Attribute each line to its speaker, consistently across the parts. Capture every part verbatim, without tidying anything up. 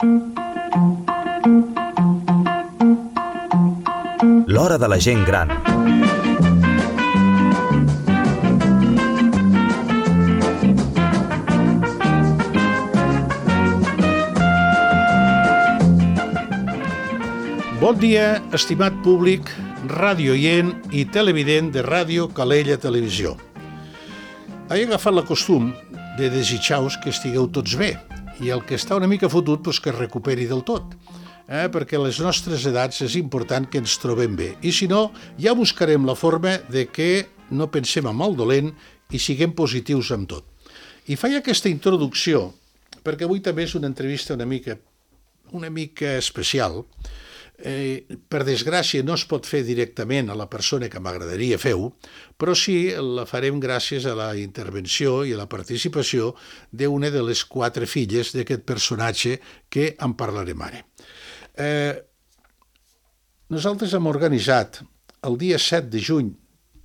Speaker 1: L'hora de la gent gran.
Speaker 2: Bon dia, estimat públic, radioient i televident de Ràdio Calella Televisió. He agafat la costum de desitjar-vos que estigueu tots bé i el que està una mica fotut doncs que es recuperi del tot, eh? perquè a les nostres edats és important que ens trobem bé i si no ja buscarem la forma de que no pensem en el dolent i siguem positius amb tot. I faig aquesta introducció perquè avui també és una entrevista una mica, una mica especial. Eh, per desgràcia no es pot fer directament a la persona que m'agradaria fer-ho, però sí la farem gràcies a la intervenció i a la participació d'una de les quatre filles d'aquest personatge que en parlarem ara. Eh, nosaltres hem organitzat el dia set de juny,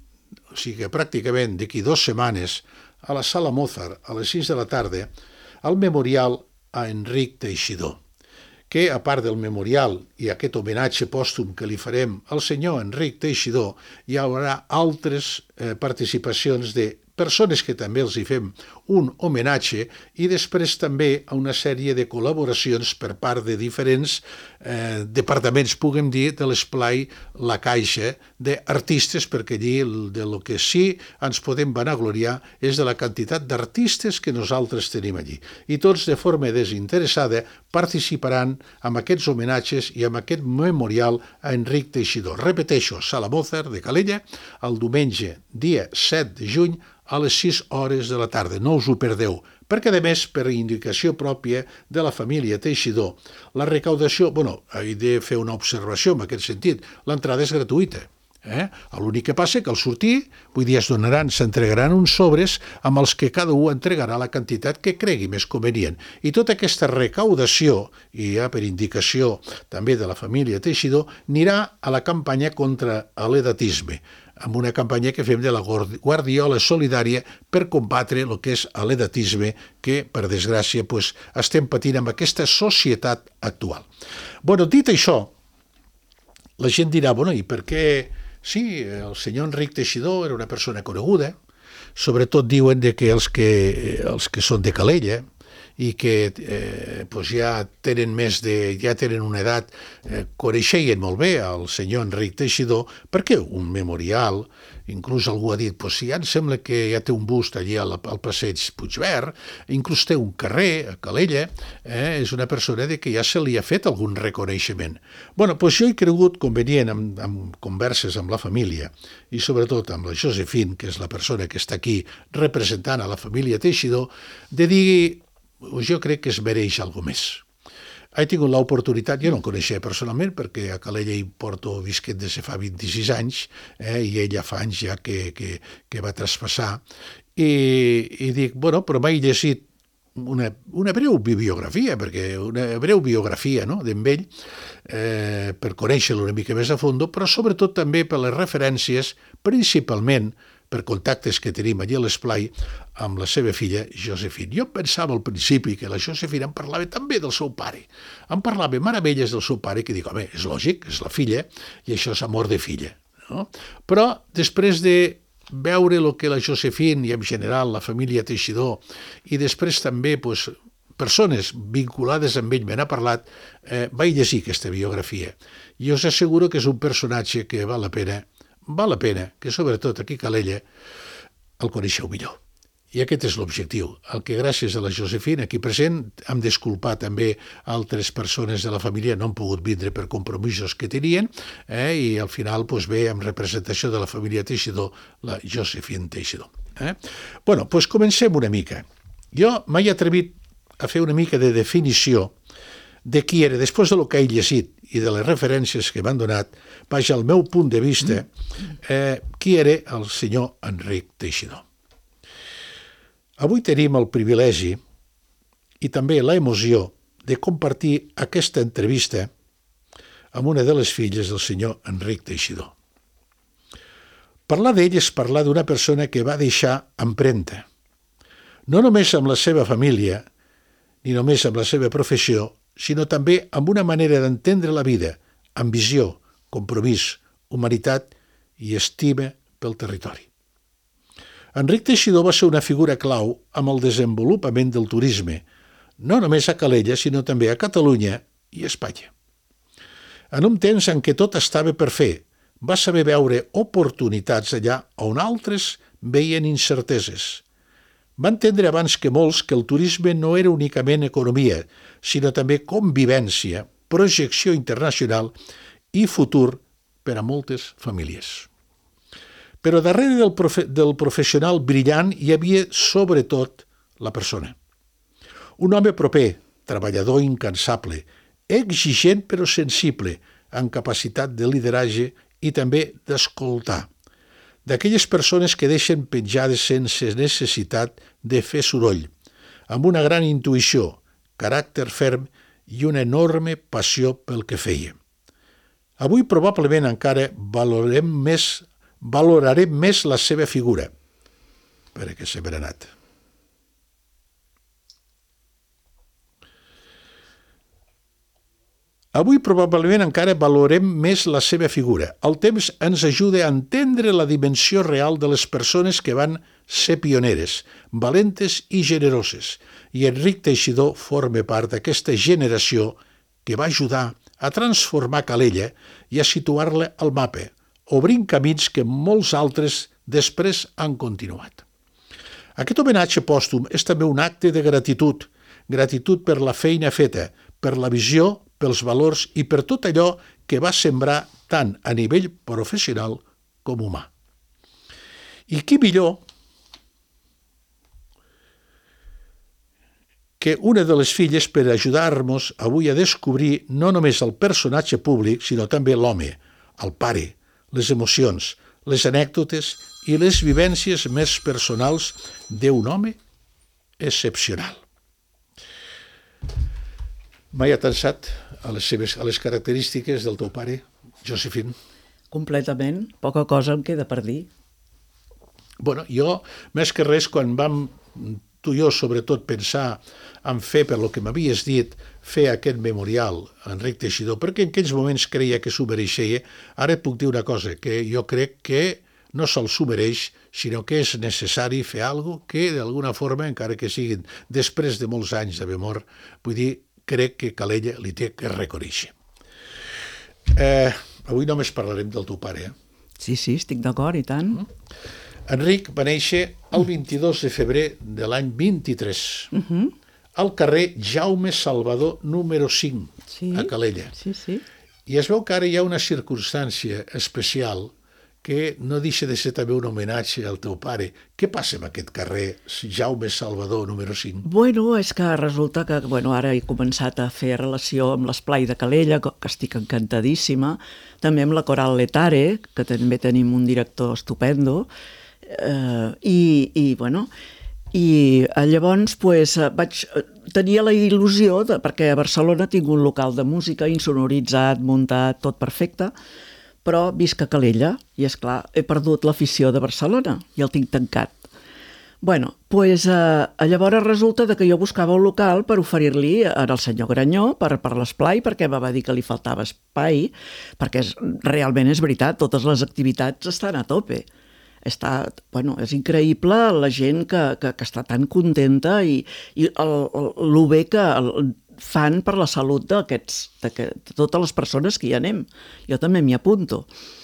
Speaker 2: o sigui pràcticament d'aquí dues setmanes, a la Sala Mozart, a les sis de la tarda, el memorial a Enric Teixidor, que, a part del memorial i aquest homenatge pòstum que li farem al senyor Enric Teixidor, hi haurà altres eh, participacions de persones que també els hi fem un homenatge i després també a una sèrie de col·laboracions per part de diferents eh, departaments, puguem dir, de l'esplai La Caixa, d'artistes, perquè allí de lo que sí ens podem vanagloriar és de la quantitat d'artistes que nosaltres tenim allí. I tots, de forma desinteressada, participaran amb aquests homenatges i amb aquest memorial a Enric Teixidor. Repeteixo, Sala Mozart de Calella, el diumenge, dia set de juny, a les sis hores de la tarda. No us ho perdeu, perquè a més, per indicació pròpia de la família Teixidor, la recaudació, bueno, he de fer una observació en aquest sentit, l'entrada és gratuïta. Eh? L'únic que passa que al sortir, vull dir, es donaran, s'entregaran uns sobres amb els que cada un entregarà la quantitat que cregui més convenient. I tota aquesta recaudació, i ja per indicació també de la família Teixidor, anirà a la campanya contra l'edatisme, amb una campanya que fem de la Guardiola Solidària per combatre el que és l'edatisme que, per desgràcia, pues, estem patint amb aquesta societat actual. Bueno, dit això, la gent dirà, bueno, i per què... Sí, el senyor Enric Teixidor era una persona coneguda, sobretot diuen de que els que, els que són de Calella i que eh, pues ja tenen més de, ja tenen una edat, eh, coneixien molt bé el senyor Enric Teixidor, perquè un memorial, inclús algú ha dit, pues si ja em sembla que ja té un bust allí al, al passeig Puigverd, inclús té un carrer a Calella, eh, és una persona de que ja se li ha fet algun reconeixement. Bueno, pues jo he cregut convenient amb, amb converses amb la família i sobretot amb la Josefine, que és la persona que està aquí representant a la família Teixidor, de dir, jo crec que es mereix alguna més. He tingut l'oportunitat, jo no el coneixia personalment perquè a Calella hi porto visquent des de fa vint-i-sis anys eh, i ella fa anys ja que, que, que va traspassar i, i dic, bueno, però m'he llegit una, una breu bibliografia, perquè una breu biografia no, d'en ell eh, per conèixer-lo una mica més a fondo, però sobretot també per les referències, principalment per contactes que tenim allà a l'esplai amb la seva filla Josefine. Jo pensava al principi que la Josefine em parlava també del seu pare. Em parlava meravelles del seu pare, que dic, home, és lògic, és la filla, i això és amor de filla. No? Però després de veure el que la Josefine i en general la família Teixidor i després també pues, persones vinculades amb ell me n'ha parlat, eh, vaig llegir aquesta biografia. I us asseguro que és un personatge que val la pena val la pena que, sobretot aquí a Calella, el coneixeu millor. I aquest és l'objectiu, el que gràcies a la Josefine aquí present hem d'esculpar també altres persones de la família, no han pogut vindre per compromisos que tenien, eh, i al final pues, ve amb representació de la família Teixidor, la Josefine Teixidor. Eh? Bueno, doncs comencem una mica. Jo m'he atrevit a fer una mica de definició de qui era, després del que he llegit i de les referències que m'han donat, vaja, al meu punt de vista, eh, qui era el senyor Enric Teixidor. Avui tenim el privilegi i també l'emoció de compartir aquesta entrevista amb una de les filles del senyor Enric Teixidor. Parlar d'ell és parlar d'una persona que va deixar empremta, no només amb la seva família, ni només amb la seva professió, sinó també amb una manera d'entendre la vida, amb visió, compromís, humanitat i estima pel territori. Enric Teixidor va ser una figura clau amb el desenvolupament del turisme, no només a Calella, sinó també a Catalunya i a Espanya. En un temps en què tot estava per fer, va saber veure oportunitats allà on altres veien incerteses. Va entendre abans que molts que el turisme no era únicament economia, sinó també convivència, projecció internacional i futur per a moltes famílies. Però darrere del, profe del professional brillant hi havia sobretot la persona. Un home proper, treballador incansable, exigent però sensible, amb capacitat de lideratge i també d'escoltar. D'aquelles persones que deixen penjades sense necessitat de fer soroll, amb una gran intuïció, caràcter ferm i una enorme passió pel que feia. Avui probablement encara valorem més, valorarem més la seva figura, perquè s'ha berenat. Avui probablement encara valorem més la seva figura. El temps ens ajuda a entendre la dimensió real de les persones que van ser pioneres, valentes i generoses, i Enric Teixidor forma part d'aquesta generació que va ajudar a transformar Calella i a situar-la al mapa, obrint camins que molts altres després han continuat. Aquest homenatge pòstum és també un acte de gratitud, gratitud per la feina feta, per la visió, pels valors i per tot allò que va sembrar tant a nivell professional com humà. I qui millor que una de les filles per ajudar-nos avui a descobrir no només el personatge públic, sinó també l'home, el pare, les emocions, les anècdotes i les vivències més personals d'un home excepcional. Mai ha pensat a les, seves, a les característiques del teu pare, Josefina?
Speaker 3: Completament. Poca cosa em queda per dir.
Speaker 2: Bueno, jo, més que res, quan vam, tu i jo, sobretot, pensar en fer, per lo que m'havies dit, fer aquest memorial a Enric Teixidor, perquè en aquells moments creia que s'ho mereixia, ara et puc dir una cosa, que jo crec que no se'l s'ho mereix, sinó que és necessari fer alguna cosa que, d'alguna forma, encara que siguin després de molts anys d'haver mort, vull dir, crec que Calella li té que reconèixer. Eh, avui només parlarem del teu pare. Eh?
Speaker 3: Sí, sí, estic d'acord, i tant.
Speaker 2: Mm. Enric va néixer el vint-i-dos de febrer de l'any vint-i-tres, uh -huh. al carrer Jaume Salvador número cinc, sí, a Calella.
Speaker 3: Sí, sí.
Speaker 2: I es veu que ara hi ha una circumstància especial que no deixa de ser també un homenatge al teu pare. Què passa amb aquest carrer Jaume Salvador número cinc?
Speaker 3: Bueno, és que resulta que bueno, ara he començat a fer relació amb l'Esplai de Calella, que estic encantadíssima, també amb la Coral Letare, que també tenim un director estupendo, eh, i, i bueno... I llavors pues, vaig tenir la il·lusió, de, perquè a Barcelona tinc un local de música insonoritzat, muntat, tot perfecte, però visc a Calella i, és clar, he perdut l'afició de Barcelona i el tinc tancat. Bueno, pues, eh, llavors resulta que jo buscava un local per oferir-li al senyor Granyó per, per l'esplai, perquè em va dir que li faltava espai, perquè és, realment és veritat, totes les activitats estan a tope. Està, bueno, és increïble la gent que, que, que està tan contenta i, i el, el, el bé que el, fan per la salut d'aquests, de, de totes les persones que hi anem. Jo també m'hi apunto.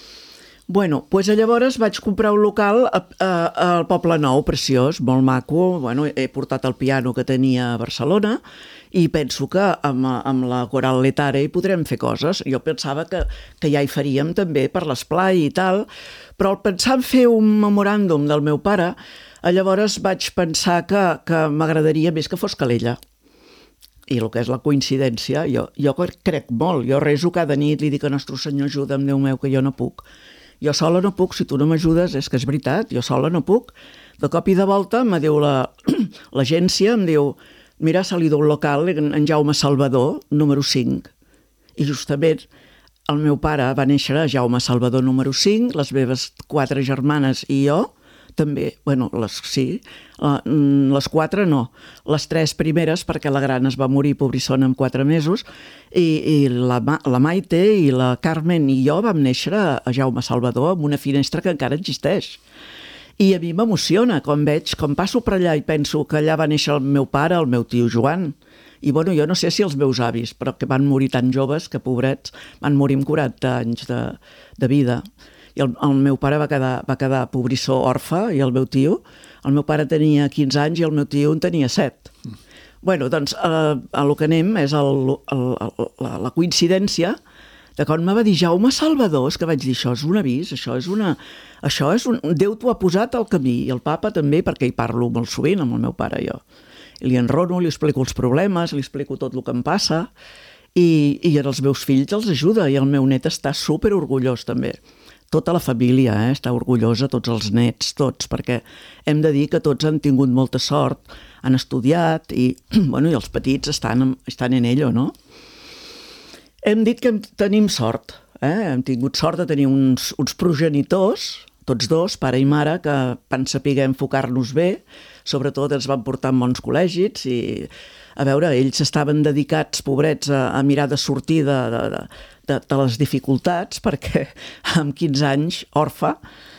Speaker 3: Bueno, doncs llavors vaig comprar un local a, a, al Poble Nou, preciós, molt maco. Bueno, he portat el piano que tenia a Barcelona i penso que amb, amb la Coral Letare hi podrem fer coses. Jo pensava que, que ja hi faríem també per l'esplai i tal, però al pensar en fer un memoràndum del meu pare, llavors vaig pensar que, que m'agradaria més que fos Calella. I el que és la coincidència, jo, jo crec molt, jo rezo cada nit, li dic a Nostre Senyor, ajuda'm, Déu meu, que jo no puc. Jo sola no puc, si tu no m'ajudes, és que és veritat, jo sola no puc. De cop i de volta me diu l'agència, em diu, mira, ha salido un local en Jaume Salvador, número cinc. I justament el meu pare va néixer a Jaume Salvador número cinc, les meves quatre germanes i jo també, bueno, les, sí, les quatre no, les tres primeres, perquè la gran es va morir, pobrissona, amb quatre mesos, i, i la, la Maite i la Carmen i jo vam néixer a Jaume Salvador amb una finestra que encara existeix. I a mi m'emociona quan veig, quan passo per allà i penso que allà va néixer el meu pare, el meu tio Joan, i bueno, jo no sé si els meus avis, però que van morir tan joves que, pobrets, van morir amb quaranta anys de, de vida. I el, el meu pare va quedar, va quedar pobrissó orfe, i el meu tio, el meu pare tenia quinze anys i el meu tio en tenia set. Mm. Bueno, doncs, a, a lo que anem és el, el, el, la, la coincidència de quan me va dir Jaume Salvador, és que vaig dir, això és un avís, això és una... Això és un... Déu t'ho ha posat al camí, i el papa també, perquè hi parlo molt sovint amb el meu pare i jo. I li enrono, li explico els problemes, li explico tot el que em passa, i, i als meus fills els ajuda, i el meu net està super orgullós també. Tota la família eh, està orgullosa, tots els nets, tots, perquè hem de dir que tots han tingut molta sort, han estudiat, i, bueno, i els petits estan, estan en ello, no? Hem dit que tenim sort, eh? Hem tingut sort de tenir uns, uns progenitors, tots dos, pare i mare, que van saber enfocar-nos bé, sobretot ens van portar en bons col·legis i, a veure, ells estaven dedicats, pobrets, a, a mirar de sortir de, de, de, de les dificultats, perquè amb quinze anys, orfe,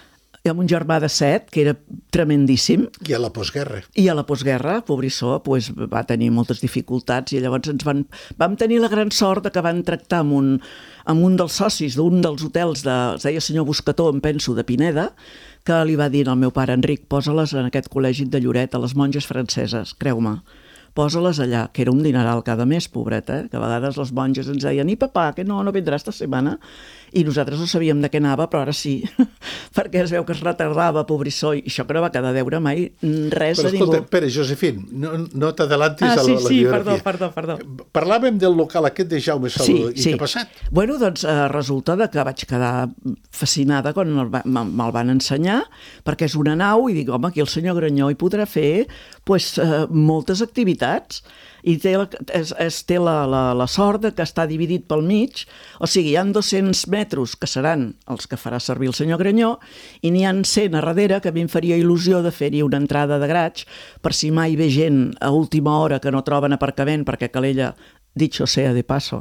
Speaker 3: i amb un germà de set, que era tremendíssim.
Speaker 2: I a la postguerra.
Speaker 3: I a la postguerra, pobrissó, pues, va tenir moltes dificultats i llavors ens van, vam tenir la gran sort de que van tractar amb un, amb un dels socis d'un dels hotels, de, es deia senyor Buscató, em penso, de Pineda, que li va dir al meu pare Enric, posa-les en aquest col·legi de Lloret, a les monges franceses, creu-me. Posa-les allà, que era un dineral cada mes, pobreta, eh? Que a vegades les monges ens deien, i papà, que no, no vindrà esta setmana, i nosaltres no sabíem de què anava, però ara sí, perquè es veu que es retardava, pobrissó, i això que no va quedar a veure mai res
Speaker 2: però,
Speaker 3: a ningú.
Speaker 2: Escolta, Pere, Josefín, no, no t'adelantis
Speaker 3: ah,
Speaker 2: a la,
Speaker 3: sí,
Speaker 2: la
Speaker 3: sí,
Speaker 2: biografia.
Speaker 3: Perdó, perdó, perdó.
Speaker 2: Parlàvem del local aquest de Jaume Salvador,
Speaker 3: sí,
Speaker 2: i
Speaker 3: sí.
Speaker 2: què ha passat?
Speaker 3: Bueno, doncs eh, resulta que vaig quedar fascinada quan me'l van ensenyar, perquè és una nau, i dic, home, aquí el senyor Granyó hi podrà fer pues, eh, moltes activitats, i té, la, es, es té la, la, la sort de que està dividit pel mig, o sigui, hi ha dos-cents metres que seran els que farà servir el senyor Granyó, i n'hi ha cent a darrere que a mi em faria il·lusió de fer-hi una entrada de graig, per si mai ve gent a última hora que no troben aparcament, perquè Calella, dicho sea de paso,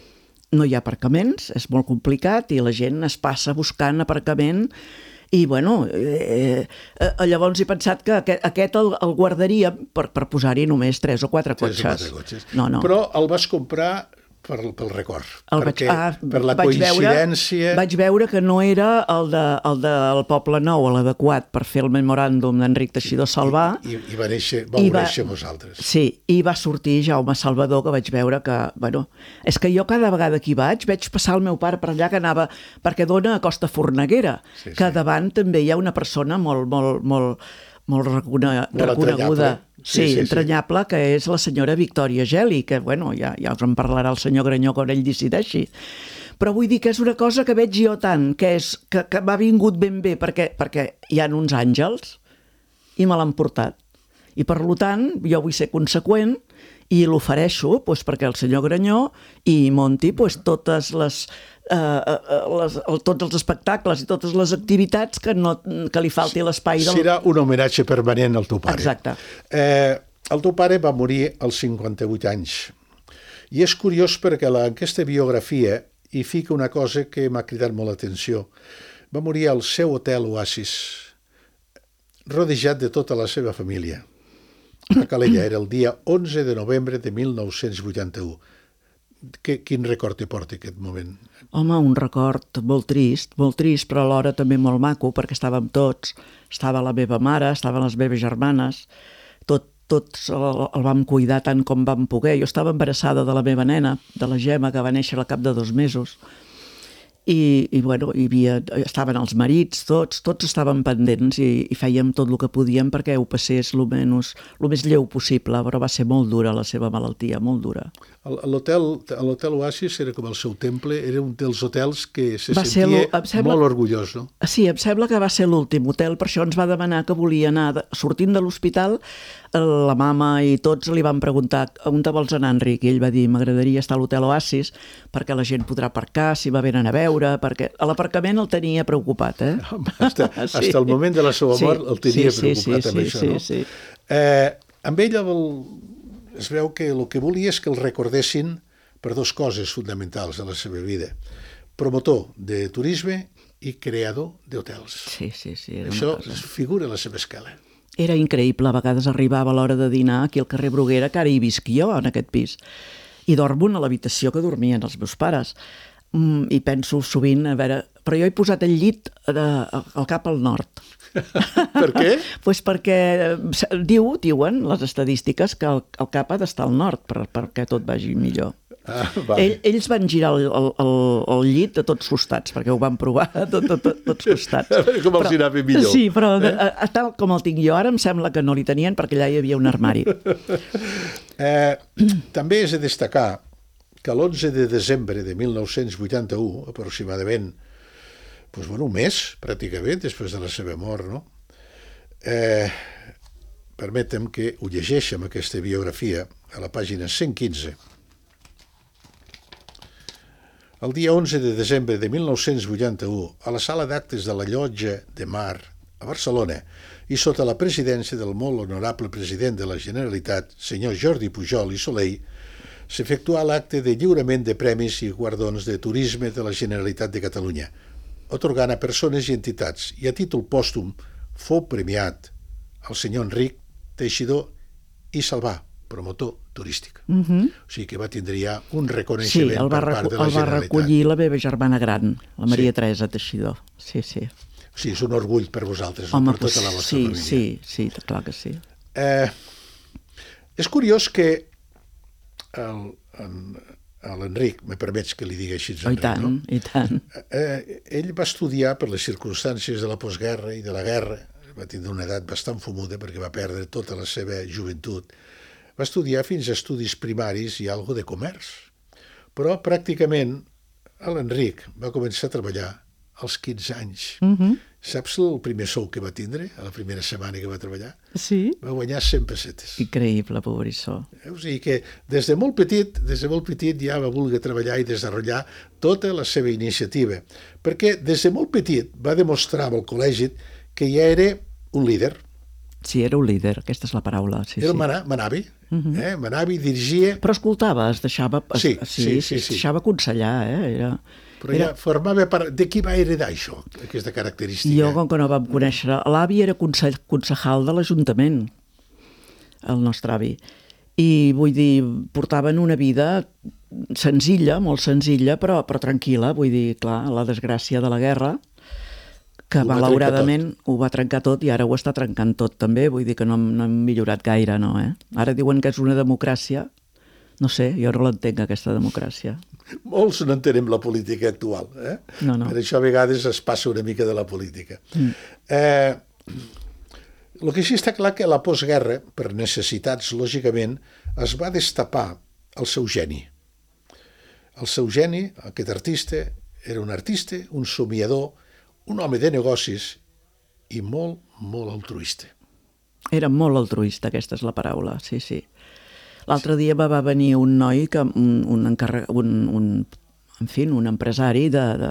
Speaker 3: no hi ha aparcaments, és molt complicat, i la gent es passa buscant aparcament. I, bueno, eh, eh, llavors he pensat que aquest, aquest el, el guardaria per, per posar-hi només tres o quatre cotxes.
Speaker 2: Tres o quatre cotxes.
Speaker 3: No, no.
Speaker 2: Però el vas comprar per, pel record,
Speaker 3: el
Speaker 2: perquè,
Speaker 3: vaig, ah,
Speaker 2: per la
Speaker 3: vaig
Speaker 2: coincidència...
Speaker 3: Veure, vaig veure que no era el, de, el del Poble Nou, l'adequat per fer el memoràndum d'Enric Teixidor Salvà.
Speaker 2: I, i va néixer, va
Speaker 3: I va,
Speaker 2: néixer vosaltres.
Speaker 3: Sí, i va sortir Jaume Salvador, que vaig veure que, bueno, és que jo cada vegada que hi vaig, veig passar el meu pare per allà que anava, perquè dona a Costa Forneguera, sí, que sí. Davant també hi ha una persona molt, molt, molt, molt recone,
Speaker 2: molt
Speaker 3: reconeguda. Sí,
Speaker 2: sí, sí,
Speaker 3: entranyable, sí. Que és la senyora Victòria Geli, que, bueno, ja, ja us en parlarà el senyor Granyó quan ell decideixi. Però vull dir que és una cosa que veig jo tant, que, és, que, que m'ha vingut ben bé, perquè, perquè hi ha uns àngels i me l'han portat. I per tant, jo vull ser conseqüent i l'ofereixo doncs, perquè el senyor Granyó i munti doncs, totes les, eh, les, el, tots els espectacles i totes les activitats que, no, que li falti l'espai. Del...
Speaker 2: Serà un homenatge permanent al teu pare.
Speaker 3: Exacte.
Speaker 2: Eh, el teu pare va morir als cinquanta-vuit anys. I és curiós perquè la, en aquesta biografia hi fica una cosa que m'ha cridat molt l'atenció. Va morir al seu hotel Oasis, rodejat de tota la seva família. A Calella, era el dia onze de novembre de mil nou-cents vuitanta-u. Que, quin record te porta aquest moment?
Speaker 3: Home, un record molt trist, molt trist, però alhora també molt maco, perquè estàvem tots. Estava la meva mare, estaven les meves germanes, tot, tots el, el vam cuidar tant com vam poder. Jo estava embarassada de la meva nena, de la Gemma, que va néixer al cap de dos mesos. I, i bueno, hi havia, estaven els marits, tots, tots estaven pendents i, i fèiem tot el que podíem perquè ho passés el menys, el més lleu possible, però va ser molt dura la seva malaltia, molt dura.
Speaker 2: L'hotel Oasis era com el seu temple, era un dels hotels que se
Speaker 3: va
Speaker 2: sentia
Speaker 3: sembla,
Speaker 2: molt orgullós, no?
Speaker 3: Sí, em sembla que va ser l'últim hotel, per això ens va demanar que volia anar, sortint de l'hospital, la mama i tots li van preguntar on te vols anar, Enric? I ell va dir, m'agradaria estar a l'Hotel Oasis perquè la gent podrà aparcar si va venen a veure, perquè a l'aparcament el tenia preocupat, eh?
Speaker 2: Hasta, sí. hasta el moment de la seva mort sí. el tenia sí, preocupat sí, sí, amb sí, això, sí, no? Sí. Eh, amb ell el, es veu que el que volia és que el recordessin per dues coses fonamentals de la seva vida. Promotor de turisme i creador d'hotels.
Speaker 3: Sí, sí, sí. Era
Speaker 2: això
Speaker 3: cosa...
Speaker 2: figura a la seva escala.
Speaker 3: Era increïble, a vegades arribava a l'hora de dinar aquí al carrer Bruguera, que ara hi visc jo, en aquest pis, i dormo a l'habitació que dormien els meus pares. Mm, I penso sovint, a veure, però jo he posat el llit de, al cap al nord.
Speaker 2: Per què?
Speaker 3: Pues perquè diu, diuen les estadístiques que el, el cap ha d'estar al nord per, perquè tot vagi millor. Ah, vale. Ell, ells van girar el, el, el, el llit a tots costats, perquè ho van provar a tot, tot, tot, tots costats.
Speaker 2: Com els anava millor.
Speaker 3: Sí, però eh? a, a tal com el tinc jo ara em sembla que no li tenien perquè allà hi havia un armari.
Speaker 2: eh, també és de destacar que l'onze de desembre de mil nou-cents vuitanta-u, aproximadament, doncs, bueno, un mes, pràcticament, després de la seva mort, no? Eh, permetem que ho llegeixem, aquesta biografia, a la pàgina cent quinze. El dia onze de desembre de mil nou-cents vuitanta-u, a la sala d'actes de la Llotja de Mar, a Barcelona, i sota la presidència del molt honorable president de la Generalitat, senyor Jordi Pujol i Soleil, s'efectuà l'acte de lliurament de premis i guardons de turisme de la Generalitat de Catalunya, atorgant a persones i entitats, i a títol pòstum fou premiat el senyor Enric Teixidor i Salvà, promotor turístic. Uh-huh. O sigui que va tindre ja un reconeixement
Speaker 3: sí,
Speaker 2: per part de la Generalitat. Sí, el
Speaker 3: va recollir la meva germana gran, la Maria sí. Teresa Teixidor. Sí, sí.
Speaker 2: O sigui, és un orgull per vosaltres, Home, per tota la vostra
Speaker 3: sí,
Speaker 2: família.
Speaker 3: Sí, sí, clar que sí.
Speaker 2: Eh, és curiós que l'Enric, me permets que li digui així, Enric,
Speaker 3: oh, i tant, no? I tant.
Speaker 2: Eh, ell va estudiar per les circumstàncies de la postguerra i de la guerra, va tindre una edat bastant fumuda perquè va perdre tota la seva joventut. Va estudiar fins a estudis primaris i algo de comerç. Però pràcticament l'Enric va començar a treballar als quinze anys. Uh-huh. Saps el primer sou que va tindre, a la primera setmana que va treballar?
Speaker 3: Sí.
Speaker 2: Va guanyar cent pessetes.
Speaker 3: Increïble, pobrissó.
Speaker 2: O sigui que des de molt petit, des de molt petit ja va voler treballar i desenvolupar tota la seva iniciativa. Perquè des de molt petit va demostrar al col·legi que ja era un líder.
Speaker 3: Sí, era un líder, aquesta és la paraula. Sí,
Speaker 2: era
Speaker 3: sí.
Speaker 2: Manà, manavi, uh-huh. eh? manavi, dirigia...
Speaker 3: Però escoltava, es deixava, es,
Speaker 2: sí,
Speaker 3: sí,
Speaker 2: sí, sí,
Speaker 3: sí,
Speaker 2: sí.
Speaker 3: es deixava aconsellar, eh? Era,
Speaker 2: Però era... ja formava part... De qui va heredar això, aquesta característica?
Speaker 3: Jo, com que no vam conèixer... L'avi era consell, concejal de l'Ajuntament, el nostre avi. I, vull dir, portaven una vida senzilla, molt senzilla, però, però tranquil·la. Vull dir, clar, la desgràcia de la guerra... que ho malauradament ho va trencar tot i ara ho està trencant tot també, vull dir que no, no hem millorat gaire, no, eh? Ara diuen que és una democràcia, no sé, jo no l'entenc aquesta democràcia.
Speaker 2: Molts no entenem la política actual, eh?
Speaker 3: No, no.
Speaker 2: Per això a vegades es passa una mica de la política. Mm. Eh, el que sí està clar que la postguerra, per necessitats, lògicament, es va destapar el seu geni. El seu geni, aquest artista, era un artista, un somiador, un home de negocis i molt, molt altruista.
Speaker 3: Era molt altruista, aquesta és la paraula, sí, sí. L'altre dia va venir un noi, que, un, un, encarreg, un, un, en fi, un empresari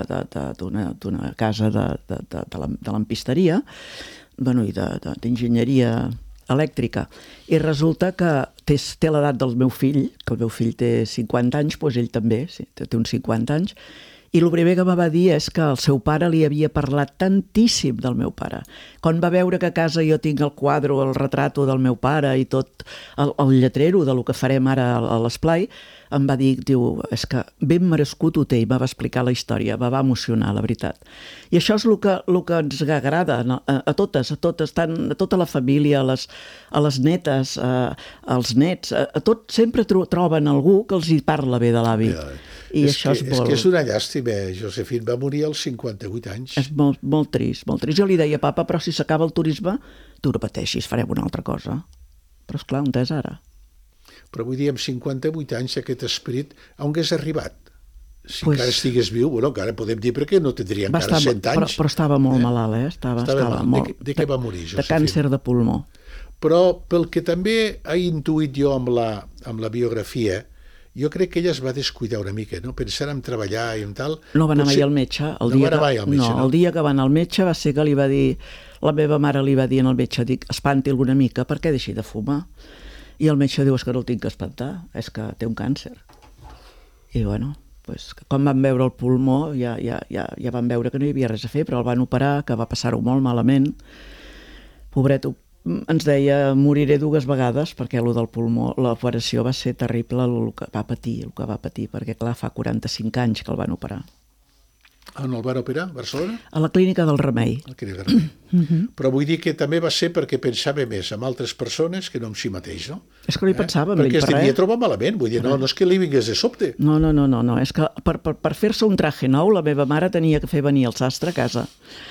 Speaker 3: d'una casa de, de, de, de l'empisteria, bueno, i d'enginyeria elèctrica, i resulta que té, té l'edat del meu fill, que el meu fill té cinquanta anys, doncs ell també, sí, té uns cinquanta anys, i el primer que em va dir és que el seu pare li havia parlat tantíssim del meu pare. Quan va veure que a casa jo tinc el quadre, el retrato del meu pare i tot el, el lletrero de lo que farem ara a l'esplai, em va dir, diu, és que ben merescut ho té, i va explicar la història, va, va emocionar, la veritat. I això és el que, el que ens agrada a, a totes, a totes, tant, a tota la família, a les, a les netes, a, als nets, a, a tot sempre tro, troben algú que els hi parla bé de l'avi. Ja. I
Speaker 2: és
Speaker 3: això
Speaker 2: que,
Speaker 3: és, molt...
Speaker 2: és que és una llàstima, Josefina va morir als cinquanta-vuit anys.
Speaker 3: És molt, molt trist, molt trist. Jo li deia, papa, però si s'acaba el turisme, tu no pateixis, farem una altra cosa. Però esclar, on és ara?
Speaker 2: Però vull dir, amb cinquanta-vuit anys aquest esperit, on hagués arribat? Si
Speaker 3: pues...
Speaker 2: encara estigués viu, bueno, encara podem dir perquè no tindria encara
Speaker 3: estar,
Speaker 2: cent anys.
Speaker 3: Però, però estava molt eh? malalt, eh? Estava,
Speaker 2: estava
Speaker 3: estava
Speaker 2: mal.
Speaker 3: molt...
Speaker 2: De, de què va morir, Josefina?
Speaker 3: De càncer de pulmó.
Speaker 2: però pel que també he intuït jo amb la, amb la biografia, jo crec que ella es va descuidar una mica, no? Pensar en treballar i en tal...
Speaker 3: No va anar
Speaker 2: potser...
Speaker 3: mai al metge. El
Speaker 2: no
Speaker 3: dia
Speaker 2: va anar
Speaker 3: que...
Speaker 2: mai al metge,
Speaker 3: no,
Speaker 2: no?
Speaker 3: el dia que va anar al metge va ser que li va dir... La meva mare li va dir al metge, dic, espanti-lo una mica, perquè deixi de fumar. I el metge diu, és que no el tinc que espantar, és que té un càncer. I bueno, pues, quan van veure el pulmó ja, ja, ja, ja van veure que no hi havia res a fer, però el van operar, que va passar-ho molt malament. Pobret, ens deia, moriré dues vegades, perquè el del pulmó, l'operació va ser terrible, el que va patir, el que va patir, perquè clar, fa quaranta-cinc anys que el van operar.
Speaker 2: On el van operar? A Barcelona?
Speaker 3: A la clínica del Remei.
Speaker 2: A la clínica del Remei. Uh-huh. Però vull dir que també va ser perquè pensava més en altres persones que no en si mateix, no?
Speaker 3: És que no hi pensava,
Speaker 2: eh?
Speaker 3: amb ell,
Speaker 2: perquè es
Speaker 3: per
Speaker 2: devia
Speaker 3: res.
Speaker 2: trobar malament, vull dir, no, no és que li vingués de sobte.
Speaker 3: No, no, no, no, no. És que per, per, per fer-se un traje nou, la meva mare tenia que fer venir el sastre a casa.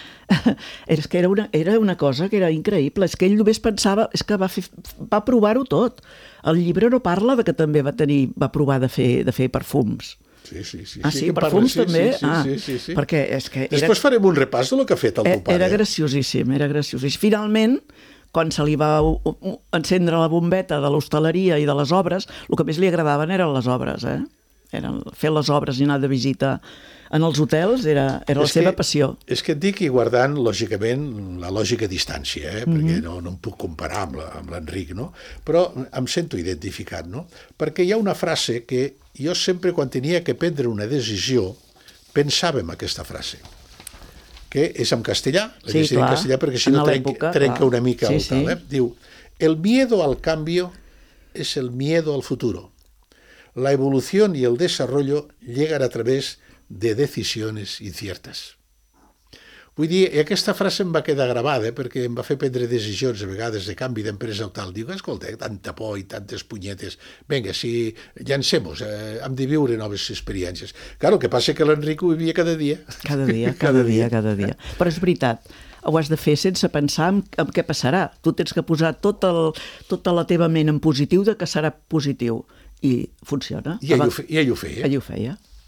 Speaker 3: És que era una, era una cosa que era increïble, és que ell només pensava, és que va, fer, va provar-ho tot. El llibre no parla de que també va tenir, va provar de fer, de fer perfums.
Speaker 2: Sí, sí, sí.
Speaker 3: Ah, sí,
Speaker 2: sí
Speaker 3: perfums
Speaker 2: parla, sí,
Speaker 3: també?
Speaker 2: Sí, sí,
Speaker 3: ah,
Speaker 2: sí, sí, sí.
Speaker 3: Perquè és que era,
Speaker 2: després farem un repàs de lo que ha fet el teu pare.
Speaker 3: Era graciosíssim, era graciosíssim. Finalment, quan se li va encendre la bombeta de l'hostaleria i de les obres, el que més li agradaven eren les obres, eh? Eren fer les obres i anar de visita en els hotels era, era la seva
Speaker 2: que,
Speaker 3: passió.
Speaker 2: És que et dic, i guardant, lògicament, la lògica distància, eh?
Speaker 3: Mm-hmm.
Speaker 2: perquè no, no em puc comparar amb l'Enric, no? Però em sento identificat, no? Perquè hi ha una frase que jo sempre, quan tenia que prendre una decisió, pensava en aquesta frase, que és en castellà, la
Speaker 3: sí,
Speaker 2: llegiré en castellà perquè si no trenca, trenca una mica
Speaker 3: sí,
Speaker 2: el tal. Eh? Diu, el miedo al cambio es el miedo al futuro. La evolución y el desarrollo llegan a través de decisiones inciertas. Vull dir, i aquesta frase em va quedar gravada perquè em va fer prendre decisions a vegades de canvi d'empresa o tal. Dic, escolta, tanta por i tantes punyetes. Vinga, si llancem-nos, eh, hem de viure noves experiències. Clar, el que passa que l'Enric ho vivia cada dia.
Speaker 3: Cada dia, cada, cada dia, cada dia. Però és veritat, ho has de fer sense pensar en, en què passarà. Tu tens que posar tot el, tota la teva ment en positiu de que serà positiu. I funciona.
Speaker 2: I ell, ho, fe, i ell ho feia.
Speaker 3: Ell ho feia.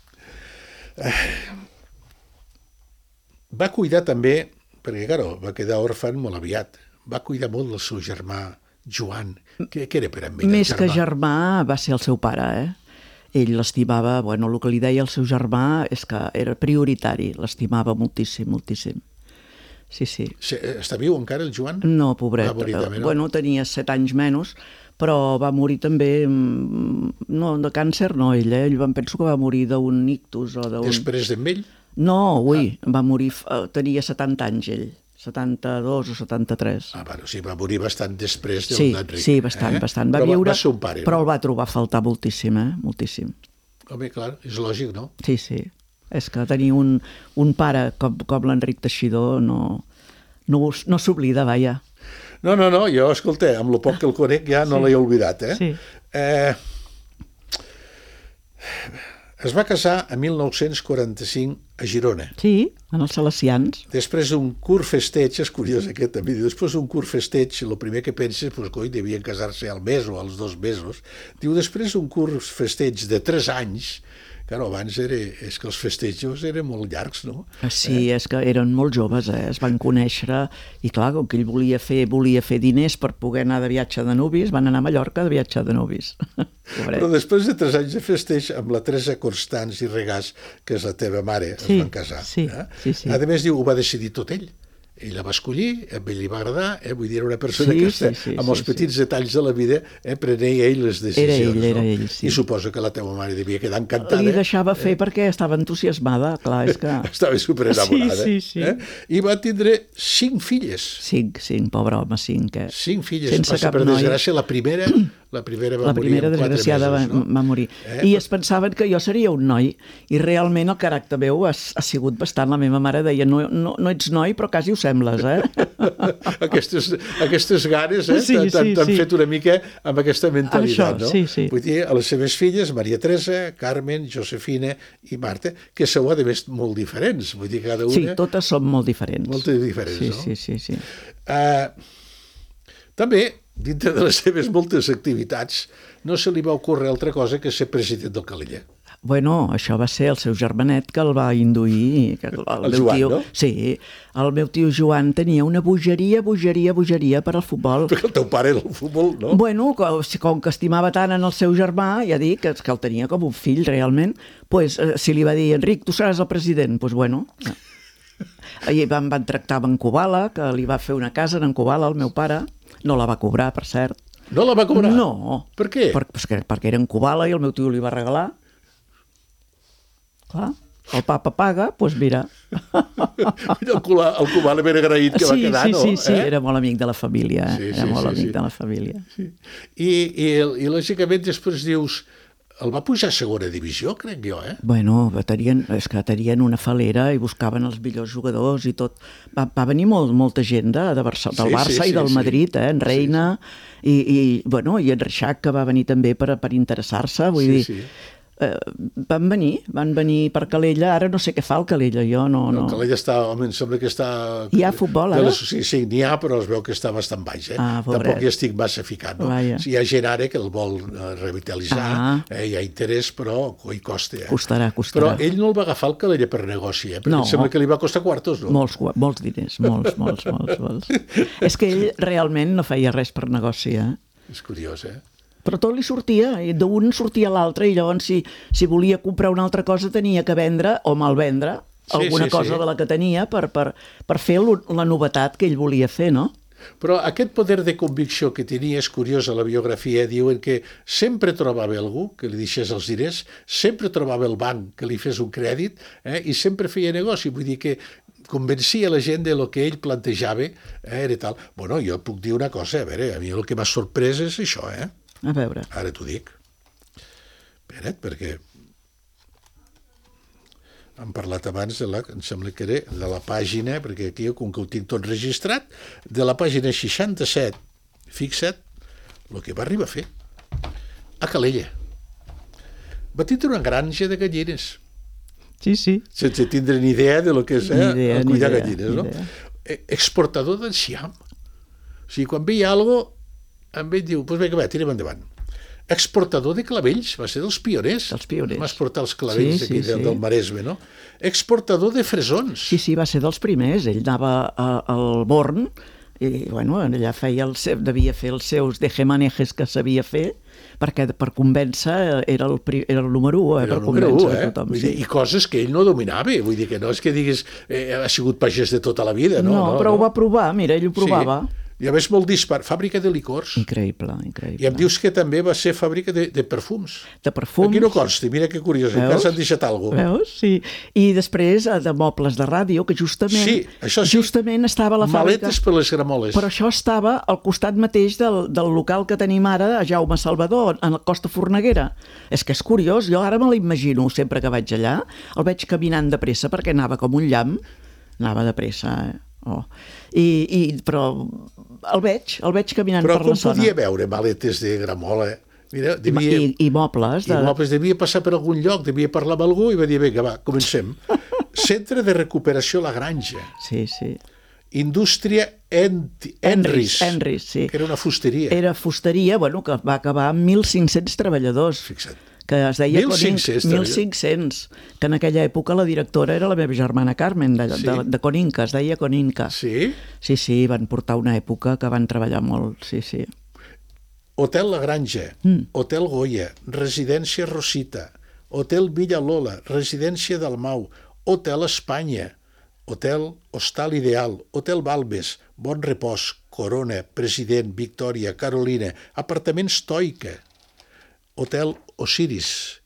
Speaker 2: Va cuidar també, perquè, clar, va quedar òrfan molt aviat, va cuidar molt del seu germà Joan, que, que era per amb ell.
Speaker 3: Més germà. Que germà va ser el seu pare, eh? Ell l'estimava, bueno, el que li deia el seu germà és que era prioritari, l'estimava moltíssim, moltíssim. Sí, sí.
Speaker 2: Està viu encara el Joan?
Speaker 3: No, pobret.
Speaker 2: Va morir també, no?
Speaker 3: Bueno, tenia set anys menys, però va morir també, no, de càncer no, ell, eh? Ell penso que va morir d'un ictus o d'un...
Speaker 2: Després d'en ell?
Speaker 3: No, ui, ah. va morir, tenia setanta anys ell, setanta-dos o setanta-tres.
Speaker 2: Ah, bueno, sí, va morir bastant després del
Speaker 3: sí,
Speaker 2: d'Enric.
Speaker 3: Sí, bastant, eh? bastant. Va
Speaker 2: però
Speaker 3: viure,
Speaker 2: va ser un pare.
Speaker 3: Però
Speaker 2: no?
Speaker 3: el va trobar a faltar moltíssim, eh? Moltíssim.
Speaker 2: Home, clar, és lògic, no?
Speaker 3: Sí, sí. És que tenir un, un pare com, com l'Enric Teixidor no, no, no s'oblida, vaja.
Speaker 2: No, no, no, jo, escolta, amb el poc que el conec ja no sí. l'he oblidat, eh?
Speaker 3: Sí.
Speaker 2: eh? Es va casar a mil nou-cents quaranta-cinc a Girona.
Speaker 3: Sí, en els Salesians.
Speaker 2: Després d'un curt festeig, és curiós aquest també, després d'un curt festeig, el primer que penses, doncs, coi, devien casar-se al mes o als dos mesos. Diu, després d'un curt festeig de tres anys, clar, abans era, és que els festejos eren molt llargs, no?
Speaker 3: Sí, eh? És que eren molt joves, eh? Es van conèixer i clar, com que ell volia fer, volia fer diners per poder anar de viatge de nuvis, van anar a Mallorca de viatge de nuvis.
Speaker 2: Però després de tres anys de festeig, amb la Teresa Constans i Regàs, que és la teva mare,
Speaker 3: sí,
Speaker 2: es van casar.
Speaker 3: Sí,
Speaker 2: eh?
Speaker 3: sí, sí.
Speaker 2: A més, diu, ho va decidir tot ell. Ell la va escollir, a ell li va agradar, eh? Vull dir, era una persona
Speaker 3: sí,
Speaker 2: que està,
Speaker 3: sí, sí,
Speaker 2: amb els
Speaker 3: sí,
Speaker 2: petits
Speaker 3: sí.
Speaker 2: detalls de la vida eh, prenia ell les decisions.
Speaker 3: Era ell, era
Speaker 2: no?
Speaker 3: ell, sí.
Speaker 2: I suposo que la teva mare devia quedar encantada.
Speaker 3: Li deixava fer eh? perquè estava entusiasmada, clar, és que...
Speaker 2: Estava superenamorada.
Speaker 3: Sí, sí, sí.
Speaker 2: Eh? I va tindre cinc filles.
Speaker 3: Cinc, cinc, pobre home, cinc. Eh?
Speaker 2: Cinc filles.
Speaker 3: Sense
Speaker 2: Passa
Speaker 3: cap
Speaker 2: per
Speaker 3: noi.
Speaker 2: desgràcia, la primera, la primera va
Speaker 3: la
Speaker 2: morir
Speaker 3: primera
Speaker 2: en quatre
Speaker 3: desgraciada
Speaker 2: mesos.
Speaker 3: Va,
Speaker 2: no?
Speaker 3: va morir.
Speaker 2: Eh?
Speaker 3: I es pensaven que jo seria un noi, i realment el caràcter meu ha, ha sigut bastant. La meva mare deia, no, no, no ets noi, però quasi ho sembles, eh?
Speaker 2: aquestes, aquestes ganes eh,
Speaker 3: sí,
Speaker 2: t'han
Speaker 3: sí, sí.
Speaker 2: fet una mica amb aquesta mentalitat.
Speaker 3: Això,
Speaker 2: no?
Speaker 3: sí, sí.
Speaker 2: Vull dir, a les seves filles, Maria Teresa, Carmen, Josefina i Marta, que sou a més molt diferents. Vull dir, cada una...
Speaker 3: Sí, totes són molt diferents.
Speaker 2: Molt diferents,
Speaker 3: sí,
Speaker 2: no?
Speaker 3: Sí, sí, sí.
Speaker 2: Uh, també, dintre de les seves moltes activitats, no se li va ocórrer altra cosa que ser president del Calella.
Speaker 3: Bueno, això va ser el seu germanet que el va induir. Que el, el,
Speaker 2: El
Speaker 3: meu
Speaker 2: Joan,
Speaker 3: tio,
Speaker 2: no?
Speaker 3: Sí, el meu tio Joan tenia una bogeria, bogeria, bogeria per al futbol.
Speaker 2: Perquè el teu pare era el futbol, no?
Speaker 3: Bueno, com, com que estimava tant en el seu germà, ja dic, que, que el tenia com un fill realment, pues, eh, si li va dir, Enric, tu seràs el president, doncs pues bueno. I van, van tractar amb en Kubala, que li va fer una casa en Kubala, el meu pare, no la va cobrar, per cert.
Speaker 2: No la va cobrar?
Speaker 3: No.
Speaker 2: Per què?
Speaker 3: Per, perquè, perquè era en Kubala i el meu tio li va regalar. Clar, el papa paga, doncs pues mira.
Speaker 2: El Cubà, el Cubà l'he ben agraït que
Speaker 3: sí,
Speaker 2: va quedar,
Speaker 3: sí,
Speaker 2: no?
Speaker 3: Sí, sí,
Speaker 2: eh?
Speaker 3: era molt amic de la família, eh?
Speaker 2: Sí,
Speaker 3: era
Speaker 2: sí,
Speaker 3: molt
Speaker 2: sí,
Speaker 3: amic
Speaker 2: sí.
Speaker 3: de la família.
Speaker 2: Sí. I, i, I, lògicament, després dius, el va pujar a segona divisió, crec jo, eh?
Speaker 3: Bueno, tenien, és que tenien una falera i buscaven els millors jugadors i tot. Va, va venir molt, molta gent de, de Barça, del
Speaker 2: Sí,
Speaker 3: Barça
Speaker 2: sí,
Speaker 3: i del
Speaker 2: sí,
Speaker 3: Madrid, eh? En Reina, sí, sí. I, i, bueno, i en Reixac, que va venir també per, per interessar-se, vull
Speaker 2: Sí,
Speaker 3: dir...
Speaker 2: sí.
Speaker 3: Eh, van venir, van venir per Calella, ara no sé què fa el Calella, jo no... no.
Speaker 2: El Calella està, home, em sembla que està...
Speaker 3: Hi ha futbol, ara?
Speaker 2: Les, sí, sí, n'hi ha, però es veu que està bastant baix, eh?
Speaker 3: Ah, pobret.
Speaker 2: Tampoc hi estic massa ficat, no?
Speaker 3: Vaja.
Speaker 2: Si hi ha gent ara que el vol eh, revitalitzar,
Speaker 3: Ah.
Speaker 2: eh, hi ha interès, però coi costa, eh?
Speaker 3: Costarà, costarà.
Speaker 2: Però ell no el va agafar el Calella per negoci, eh? Perquè
Speaker 3: No.
Speaker 2: em sembla que li va costar quartos, no?
Speaker 3: Molts, molts diners, molts, molts, molts, molts. És que ell realment no feia res per negoci, eh?
Speaker 2: És curiós, eh?
Speaker 3: Però tot li sortia, i d'un sortia l'altre, i llavors si, si volia comprar una altra cosa tenia que vendre o malvendre
Speaker 2: Sí,
Speaker 3: alguna
Speaker 2: sí,
Speaker 3: cosa
Speaker 2: sí.
Speaker 3: de la que tenia per, per, per fer lo- la novetat que ell volia fer, no?
Speaker 2: Però aquest poder de convicció que tenia, és curiós, a la biografia diuen que sempre trobava algú que li deixés els diners, sempre trobava el banc que li fes un crèdit, eh, i sempre feia negoci, vull dir que convencia la gent de lo que ell plantejava, eh, era tal. Bueno, jo puc dir una cosa, a veure, a mi el que m'ha sorprès és això, eh?
Speaker 3: A veure.
Speaker 2: Ara t'ho dic. Espera't, perquè hem parlat abans de la, em sembla que era de la pàgina, perquè aquí, com que ho tinc tot registrat, de la pàgina seixanta-set, fixa't el que va arribar a fer a Calella. Va tindre una granja de gallines,
Speaker 3: Sí, sí.
Speaker 2: sense tindre ni idea de lo que és eh,
Speaker 3: Ni idea,
Speaker 2: el
Speaker 3: ni
Speaker 2: cuidar
Speaker 3: idea,
Speaker 2: gallines,
Speaker 3: ni
Speaker 2: no?
Speaker 3: idea.
Speaker 2: Eh, Exportador d'enciam. O sigui, quan veia alguna cosa, em ell diu, doncs vinga, va, tirem endavant. Exportador de clavells, va ser dels pioners.
Speaker 3: Dels pioners.
Speaker 2: Va exportar els clavells
Speaker 3: Sí,
Speaker 2: aquí
Speaker 3: sí,
Speaker 2: del,
Speaker 3: sí.
Speaker 2: del Maresme, no? Exportador de fresons.
Speaker 3: Sí, sí, va ser dels primers. Ell anava a, al Born i, bueno, allà feia el seu, devia fer els seus dejemanejes que sabia fer, perquè per convèncer era el, pri, era el número u, eh,
Speaker 2: Era
Speaker 3: per
Speaker 2: el número u,
Speaker 3: convèncer
Speaker 2: eh?
Speaker 3: tothom.
Speaker 2: Vull
Speaker 3: Sí.
Speaker 2: dir, I coses que ell no dominava. Vull dir que no és que diguis eh, ha sigut pagès de tota la vida, no?
Speaker 3: No, però ho va provar, mira, ell ho provava.
Speaker 2: Sí. I a més molt dispar. Fàbrica de licors.
Speaker 3: Increïble, increïble.
Speaker 2: I em dius que també va ser fàbrica de, de perfums.
Speaker 3: De perfums.
Speaker 2: Aquí no consti, mira que curiós, encara s'han deixat alguna cosa.
Speaker 3: Veus? Sí. I després eh, de mobles de ràdio, que justament,
Speaker 2: Sí, això sí.
Speaker 3: justament estava a la fàbrica...
Speaker 2: Maletes per les gramoles.
Speaker 3: Però això estava al costat mateix del, del local que tenim ara a Jaume Salvador, en el Costa Forneguera. És que és curiós, jo ara me l'imagino sempre que vaig allà, el veig caminant de pressa perquè anava com un llamp, anava de pressa, eh? Oh. I, i, però el veig, el veig caminant
Speaker 2: Però
Speaker 3: per
Speaker 2: com
Speaker 3: la zona.
Speaker 2: podia veure maletes de gramola? Mira,
Speaker 3: I,
Speaker 2: devia...
Speaker 3: i, I mobles. De...
Speaker 2: I mobles, devia passar per algun lloc, devia parlar amb algú i va dir, vinga, va, comencem. Centre de recuperació La Granja.
Speaker 3: Sí, sí.
Speaker 2: Indústria Ent... Enris,
Speaker 3: Enris, sí.
Speaker 2: que era una fusteria.
Speaker 3: Era fusteria, bueno, que va acabar amb mil cinc-cents treballadors.
Speaker 2: Fixa't.
Speaker 3: Que es deia
Speaker 2: mil cinc-cents
Speaker 3: Coninca, mil cinc-cents, que en aquella època la directora era la meva germana Carmen, de,
Speaker 2: Sí.
Speaker 3: de, de Coninca, es deia Coninca.
Speaker 2: Sí?
Speaker 3: Sí, sí, van portar una època que van treballar molt, sí, sí.
Speaker 2: Hotel La Granja,
Speaker 3: Mm.
Speaker 2: Hotel Goya, Residència Rosita, Hotel Villa Lola, Residència Dalmau, Hotel Espanya, Hotel Hostal Ideal, Hotel Balbes, Bon Repòs, Corona, President, Victòria, Carolina, Apartaments Toica, Hotel Osiris,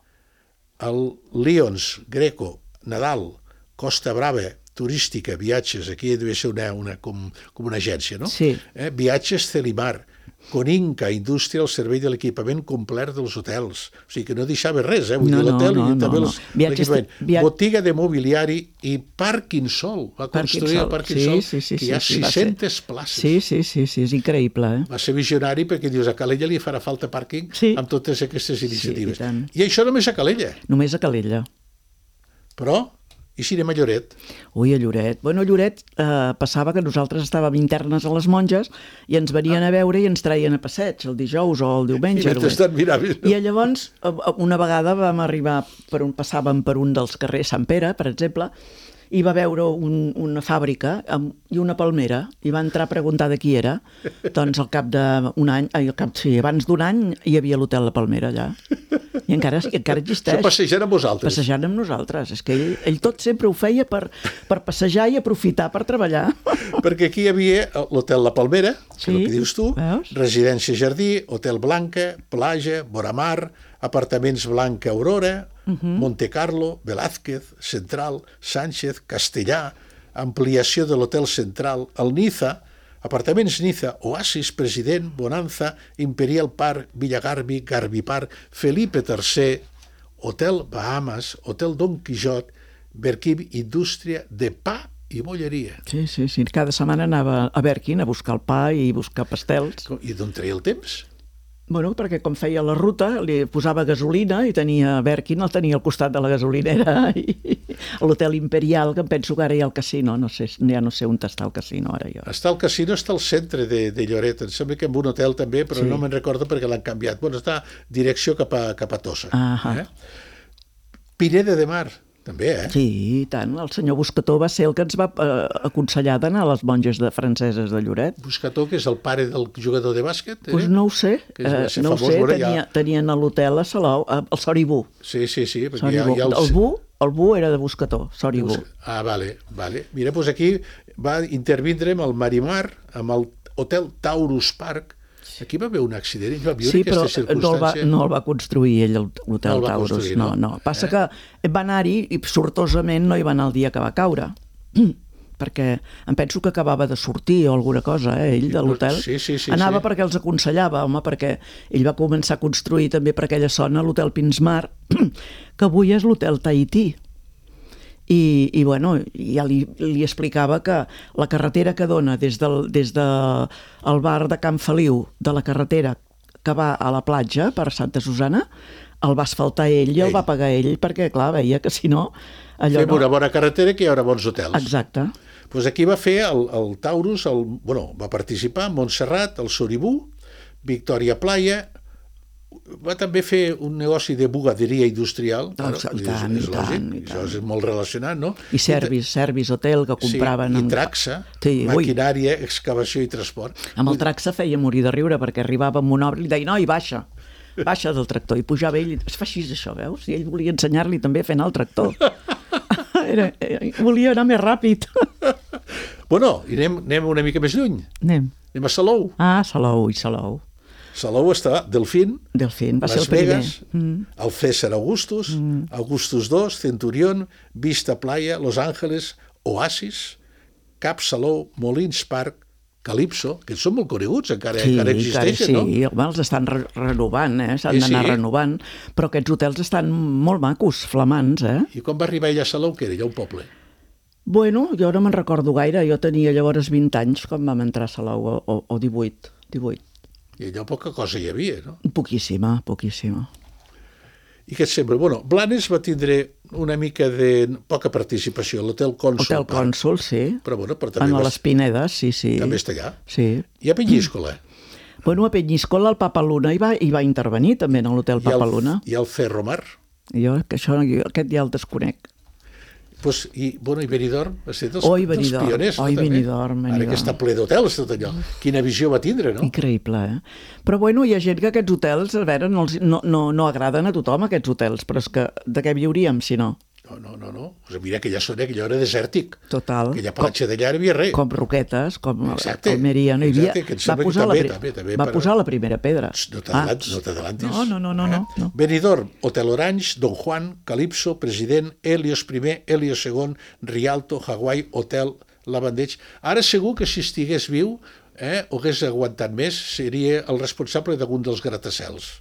Speaker 2: el Lions, Greco, Nadal, Costa Brava, turística, viatges, aquí devia ser una, una, com, com una agència, no?
Speaker 3: Sí.
Speaker 2: Eh? Viatges Celimar, Coninca, indústria al servei de l'equipament complet dels hotels. O sigui que no deixava res, eh? Vull
Speaker 3: No,
Speaker 2: dir,
Speaker 3: no,
Speaker 2: l'hotel
Speaker 3: no,
Speaker 2: i també
Speaker 3: no,
Speaker 2: els-
Speaker 3: no. Viatges de-
Speaker 2: l'equipament.
Speaker 3: via-
Speaker 2: Botiga de mobiliari i Parking Sol. Va construir el Parking
Speaker 3: sí,
Speaker 2: Sol,
Speaker 3: sí, sí,
Speaker 2: que
Speaker 3: sí,
Speaker 2: hi ha
Speaker 3: sí, va ser-
Speaker 2: sis-centes places.
Speaker 3: Sí, sí, sí, sí, és increïble, eh?
Speaker 2: Va ser visionari perquè dius, a Calella li farà falta pàrquing
Speaker 3: Sí.
Speaker 2: amb totes aquestes iniciatives.
Speaker 3: i tant.
Speaker 2: I això només a Calella.
Speaker 3: Només a Calella.
Speaker 2: Però I si anem a Lloret?
Speaker 3: Ui, a Lloret. Bueno, a Lloret eh, passava que nosaltres estàvem internes a les monges i ens venien a veure i ens traien a passeig el dijous o el diumenge.
Speaker 2: I mentrestant miraves, no?
Speaker 3: I llavors, una vegada vam arribar, per on passàvem per un dels carrers Sant Pere, per exemple, i va veure un, una fàbrica amb, i una palmera, i va entrar a preguntar de qui era. Doncs al cap d'un any, ai, al cap, sí, abans d'un any hi havia l'hotel La Palmera allà. I encara, encara existeix.
Speaker 2: Això passejant amb vosaltres.
Speaker 3: Passejant amb nosaltres. És que ell, ell tot sempre ho feia per, per passejar i aprofitar per treballar.
Speaker 2: Perquè aquí hi havia l'hotel La Palmera, que
Speaker 3: Sí,
Speaker 2: és el que dius tu,
Speaker 3: veus?
Speaker 2: Residència Jardí, Hotel Blanca, Plaja, Boramar, Apartaments Blanca Aurora, uh-huh. Monte Carlo, Velázquez, Central, Sánchez, Castellà, ampliació de l'Hotel Central, el Niza, Apartaments Niza, Oasis, President, Bonanza, Imperial Park, Villagarbi, Garbi Park, Felipe tercer, Hotel Bahamas, Hotel Don Quixot, Berquim Indústria de Pa i Bolleria.
Speaker 3: Sí, sí, sí. Cada setmana anava a Berquín a buscar el pa i buscar pastels.
Speaker 2: I d'on treia el temps?
Speaker 3: Bueno, perquè com feia la ruta, li posava gasolina i tenia Berquín, el tenia al costat de la gasolinera, i l'hotel Imperial, que em penso que ara hi ha el casino, no sé, ja no sé on està el casino ara jo.
Speaker 2: Està el casino, està al centre de, de Lloret, em sembla que en un hotel també, però
Speaker 3: Sí.
Speaker 2: no me'n recordo perquè l'han canviat. Bueno, està direcció cap a, cap a Tossa.
Speaker 3: Ahà.
Speaker 2: Eh? Pineda de Mar, també, eh?
Speaker 3: Sí, i tant. El senyor Buscató va ser el que ens va eh, aconsellar d'anar a les monges de franceses de Lloret.
Speaker 2: Buscató, que és el pare del jugador de bàsquet. Eh?
Speaker 3: Doncs pues no ho sé,
Speaker 2: Que va
Speaker 3: eh,
Speaker 2: ser
Speaker 3: no ho
Speaker 2: famós,
Speaker 3: sé,
Speaker 2: veure,
Speaker 3: tenia,
Speaker 2: ja.
Speaker 3: tenien a l'hotel a Salou, a- al Soribú.
Speaker 2: Sí, sí, sí. Perquè hi ha,
Speaker 3: Soribú.
Speaker 2: hi ha els...
Speaker 3: El Bu, el Bu era de Buscató, Soribú.
Speaker 2: Ah, vale, vale. Mira, doncs aquí va intervindre amb el Marimar, amb el Hotel Taurus Park. Aquí va haver un accident, ell va viure
Speaker 3: Sí, però
Speaker 2: aquesta
Speaker 3: no el, va,
Speaker 2: circumstància.
Speaker 3: no el va construir ell, el-
Speaker 2: No
Speaker 3: l'hotel
Speaker 2: el va
Speaker 3: Taurus.
Speaker 2: construir,
Speaker 3: No,
Speaker 2: no?
Speaker 3: no. Passa
Speaker 2: Eh?
Speaker 3: que va anar-hi i sortosament no hi va anar el dia que va caure. Perquè em penso que acabava de sortir o alguna cosa, eh, ell, de l'hotel.
Speaker 2: Sí, sí, sí,
Speaker 3: Anava
Speaker 2: sí.
Speaker 3: perquè els aconsellava, home, perquè ell va començar a construir també per aquella zona l'hotel Pinsmar, que avui és l'hotel Tahití. I, i bueno, ja li, li explicava que la carretera que dona des del des de el bar de Can Feliu, de la carretera que va a la platja per Santa Susana, el va asfaltar ell i el
Speaker 2: Ell.
Speaker 3: va pagar ell, perquè clar, veia que si no allò
Speaker 2: Fem
Speaker 3: no...
Speaker 2: una bona carretera que hi haurà bons hotels.
Speaker 3: Exacte.
Speaker 2: Pues aquí va fer el, el Taurus, el, bueno, va participar a Montserrat, el Soribú, Victòria Playa, va també fer un negoci de bugaderia industrial,
Speaker 3: Doncs, i
Speaker 2: és-
Speaker 3: tant,
Speaker 2: és
Speaker 3: i tant,
Speaker 2: lògic,
Speaker 3: i
Speaker 2: això
Speaker 3: tant.
Speaker 2: és molt relacionat, no?
Speaker 3: I Servis, Servis Hotel, que compraven...
Speaker 2: Sí, i
Speaker 3: amb-
Speaker 2: Traxa,
Speaker 3: Sí, ui.
Speaker 2: maquinària, excavació i transport.
Speaker 3: Amb el Traxa feia morir de riure, perquè arribava amb un obra i li deia, noi, baixa, baixa del tractor. I pujava ell, es fa així això, veus? I ell volia ensenyar-li també a fer anar el tractor. Era, eh, volia anar més ràpid.
Speaker 2: Bueno, i anem, anem una mica més lluny.
Speaker 3: Anem.
Speaker 2: Anem a Salou.
Speaker 3: Ah, Salou i Salou.
Speaker 2: Salou està Delfín,
Speaker 3: Delfín va ser
Speaker 2: Las
Speaker 3: el primer.
Speaker 2: Vegas,
Speaker 3: Mm.
Speaker 2: el César Augustus, Augustus dos, Centurión, Vista Playa, Los Ángeles, Oasis, Cap Salou, Molins Park, Calypso, que són molt coneguts, encara,
Speaker 3: Sí,
Speaker 2: encara
Speaker 3: encara,
Speaker 2: existeixen,
Speaker 3: sí,
Speaker 2: no?
Speaker 3: home, els estan re renovant, eh? S'han
Speaker 2: Sí,
Speaker 3: d'anar
Speaker 2: sí.
Speaker 3: renovant, però aquests hotels estan molt macos, flamants, eh?
Speaker 2: I quan va arribar ella a Salou, que era ja un poble?
Speaker 3: Bueno, jo no me'n recordo gaire, jo tenia llavors vint anys quan vam entrar a Salou, o, o, o divuit, divuit.
Speaker 2: I allò poca cosa hi havia, no?
Speaker 3: Poquíssima, poquíssima.
Speaker 2: I què et sembla? Bueno, Blanes va tindre una mica de poca participació, l'Hotel Cònsul
Speaker 3: Hotel
Speaker 2: Park,
Speaker 3: Cònsul, sí.
Speaker 2: però bueno, però també,
Speaker 3: En
Speaker 2: va,
Speaker 3: les Pinedes, sí, sí.
Speaker 2: també està allà.
Speaker 3: Sí.
Speaker 2: I a Penyíscola,
Speaker 3: Bueno, a Penyíscola el Papa Luna hi va, hi va intervenir també en l'hotel
Speaker 2: i el,
Speaker 3: Papa Luna.
Speaker 2: i el Ferromar.
Speaker 3: Jo, que això, jo, aquest ja el desconec.
Speaker 2: Pues, i, bueno, i Benidorm va ser dels,
Speaker 3: Oi,
Speaker 2: dels
Speaker 3: Benidorm,
Speaker 2: pioners.
Speaker 3: oi,
Speaker 2: no, també?
Speaker 3: Benidorm,
Speaker 2: Ara
Speaker 3: Benidorm.
Speaker 2: que està ple d'hotels, tot allò. Quina visió va tindre, no?
Speaker 3: Increïble, eh? Però bueno, hi ha gent que aquests hotels, a veure, no, els, no, no, no agraden a tothom, aquests hotels, però és que de què viuríem, si no?
Speaker 2: No, no, no. no. Pues mira, aquella zona, aquella era desèrtic.
Speaker 3: Total.
Speaker 2: Aquella platja d'allà no hi havia res.
Speaker 3: Com Roquetes, com
Speaker 2: Exacte,
Speaker 3: Almeria, no hi havia...
Speaker 2: exacte, que em
Speaker 3: va
Speaker 2: sembla que
Speaker 3: posar, la,
Speaker 2: també,
Speaker 3: pri-
Speaker 2: també, també,
Speaker 3: va
Speaker 2: per-
Speaker 3: posar la primera pedra.
Speaker 2: No t'adelantis, no t'adelantis.
Speaker 3: No, no, no, no, no, no.
Speaker 2: Benidorm, Hotel Orange, Don Juan, Calypso, President, Helios primer, Helios segon, Rialto, Hawaii, Hotel Lavandeig. Ara segur que si estigués viu, eh, o hagués aguantat més, seria el responsable d'algun dels gratacels.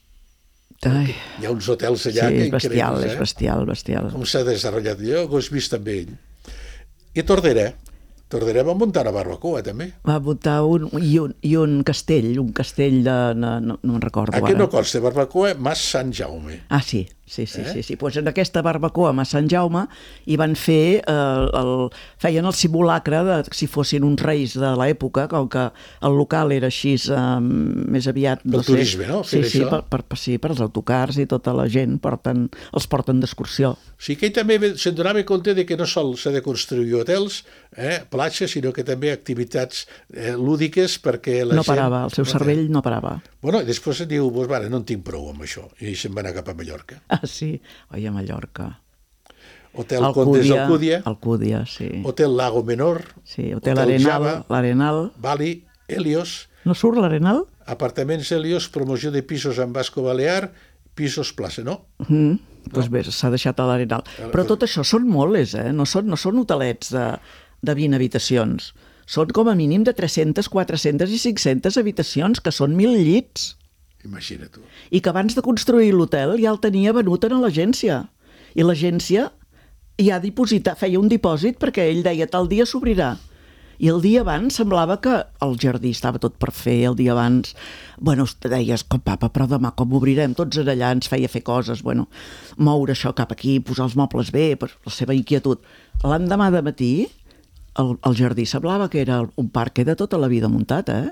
Speaker 3: Ai,
Speaker 2: Hi ha uns hotels allà
Speaker 3: sí,
Speaker 2: que
Speaker 3: és bestial,
Speaker 2: increïbles,
Speaker 3: és
Speaker 2: eh?
Speaker 3: bestial, bestial.
Speaker 2: Com s'ha desenvolupat allò, ho has vist també ell. I Tordera, Tordera va muntar una barbacoa també.
Speaker 3: Va votar un, i, un, i un castell, un castell de... No, no, no me'n recordo
Speaker 2: Aquest
Speaker 3: ara.
Speaker 2: no consta, barbacoa Mas Sant Jaume.
Speaker 3: Ah, sí, Sí, sí,
Speaker 2: Eh?
Speaker 3: sí, sí. Pues en aquesta barbacoa a Sant Jaume hi van fer, eh, el, feien el simulacre de si fossin uns reis de l'època, com que el local era així eh, més aviat...
Speaker 2: Pel
Speaker 3: no sé,
Speaker 2: turisme, no? Fer
Speaker 3: sí, sí,
Speaker 2: això.
Speaker 3: per, per, per, sí, per als autocars i tota la gent porten, els porten d'excursió.
Speaker 2: O sigui que ell també se'n donava compte de que no sol s'ha de construir hotels, eh, platges, sinó que també activitats eh, lúdiques perquè la
Speaker 3: No
Speaker 2: gent...
Speaker 3: parava, el seu cervell no parava.
Speaker 2: Bueno, i després diu, pues, vale, no en tinc prou amb això, i se'n va anar cap a Mallorca.
Speaker 3: Ah, sí, oi, a Mallorca.
Speaker 2: Hotel Condes d'Alcúdia,
Speaker 3: Alcúdia, sí.
Speaker 2: Hotel Lago Menor,
Speaker 3: Sí, Hotel Arenal, l'Arenal.
Speaker 2: Bali, Helios,
Speaker 3: No surt l'Arenal?
Speaker 2: apartaments Helios, promoció de pisos en Basco Balear, pisos plaça, no?
Speaker 3: Mm, doncs bé, s'ha deixat a l'Arenal. Però tot això són moles, eh? No són, no són hotelets de, de vint habitacions. Són com a mínim de tres-centes, quatre-centes i cinc-centes habitacions, que són mil llits.
Speaker 2: Imagina tu.
Speaker 3: I que abans de construir l'hotel ja el tenia venut a l'agència. I l'agència ja diposita, feia un dipòsit perquè ell deia tal dia s'obrirà. I el dia abans semblava que el jardí estava tot per fer, el dia abans, bueno, deies, com papa, però demà com obrirem? Tots en allà ens feia fer coses, bueno, moure això cap aquí, posar els mobles bé, per la seva inquietud. L'endemà de matí, el, el jardí semblava que era un parc de tota la vida muntat, eh?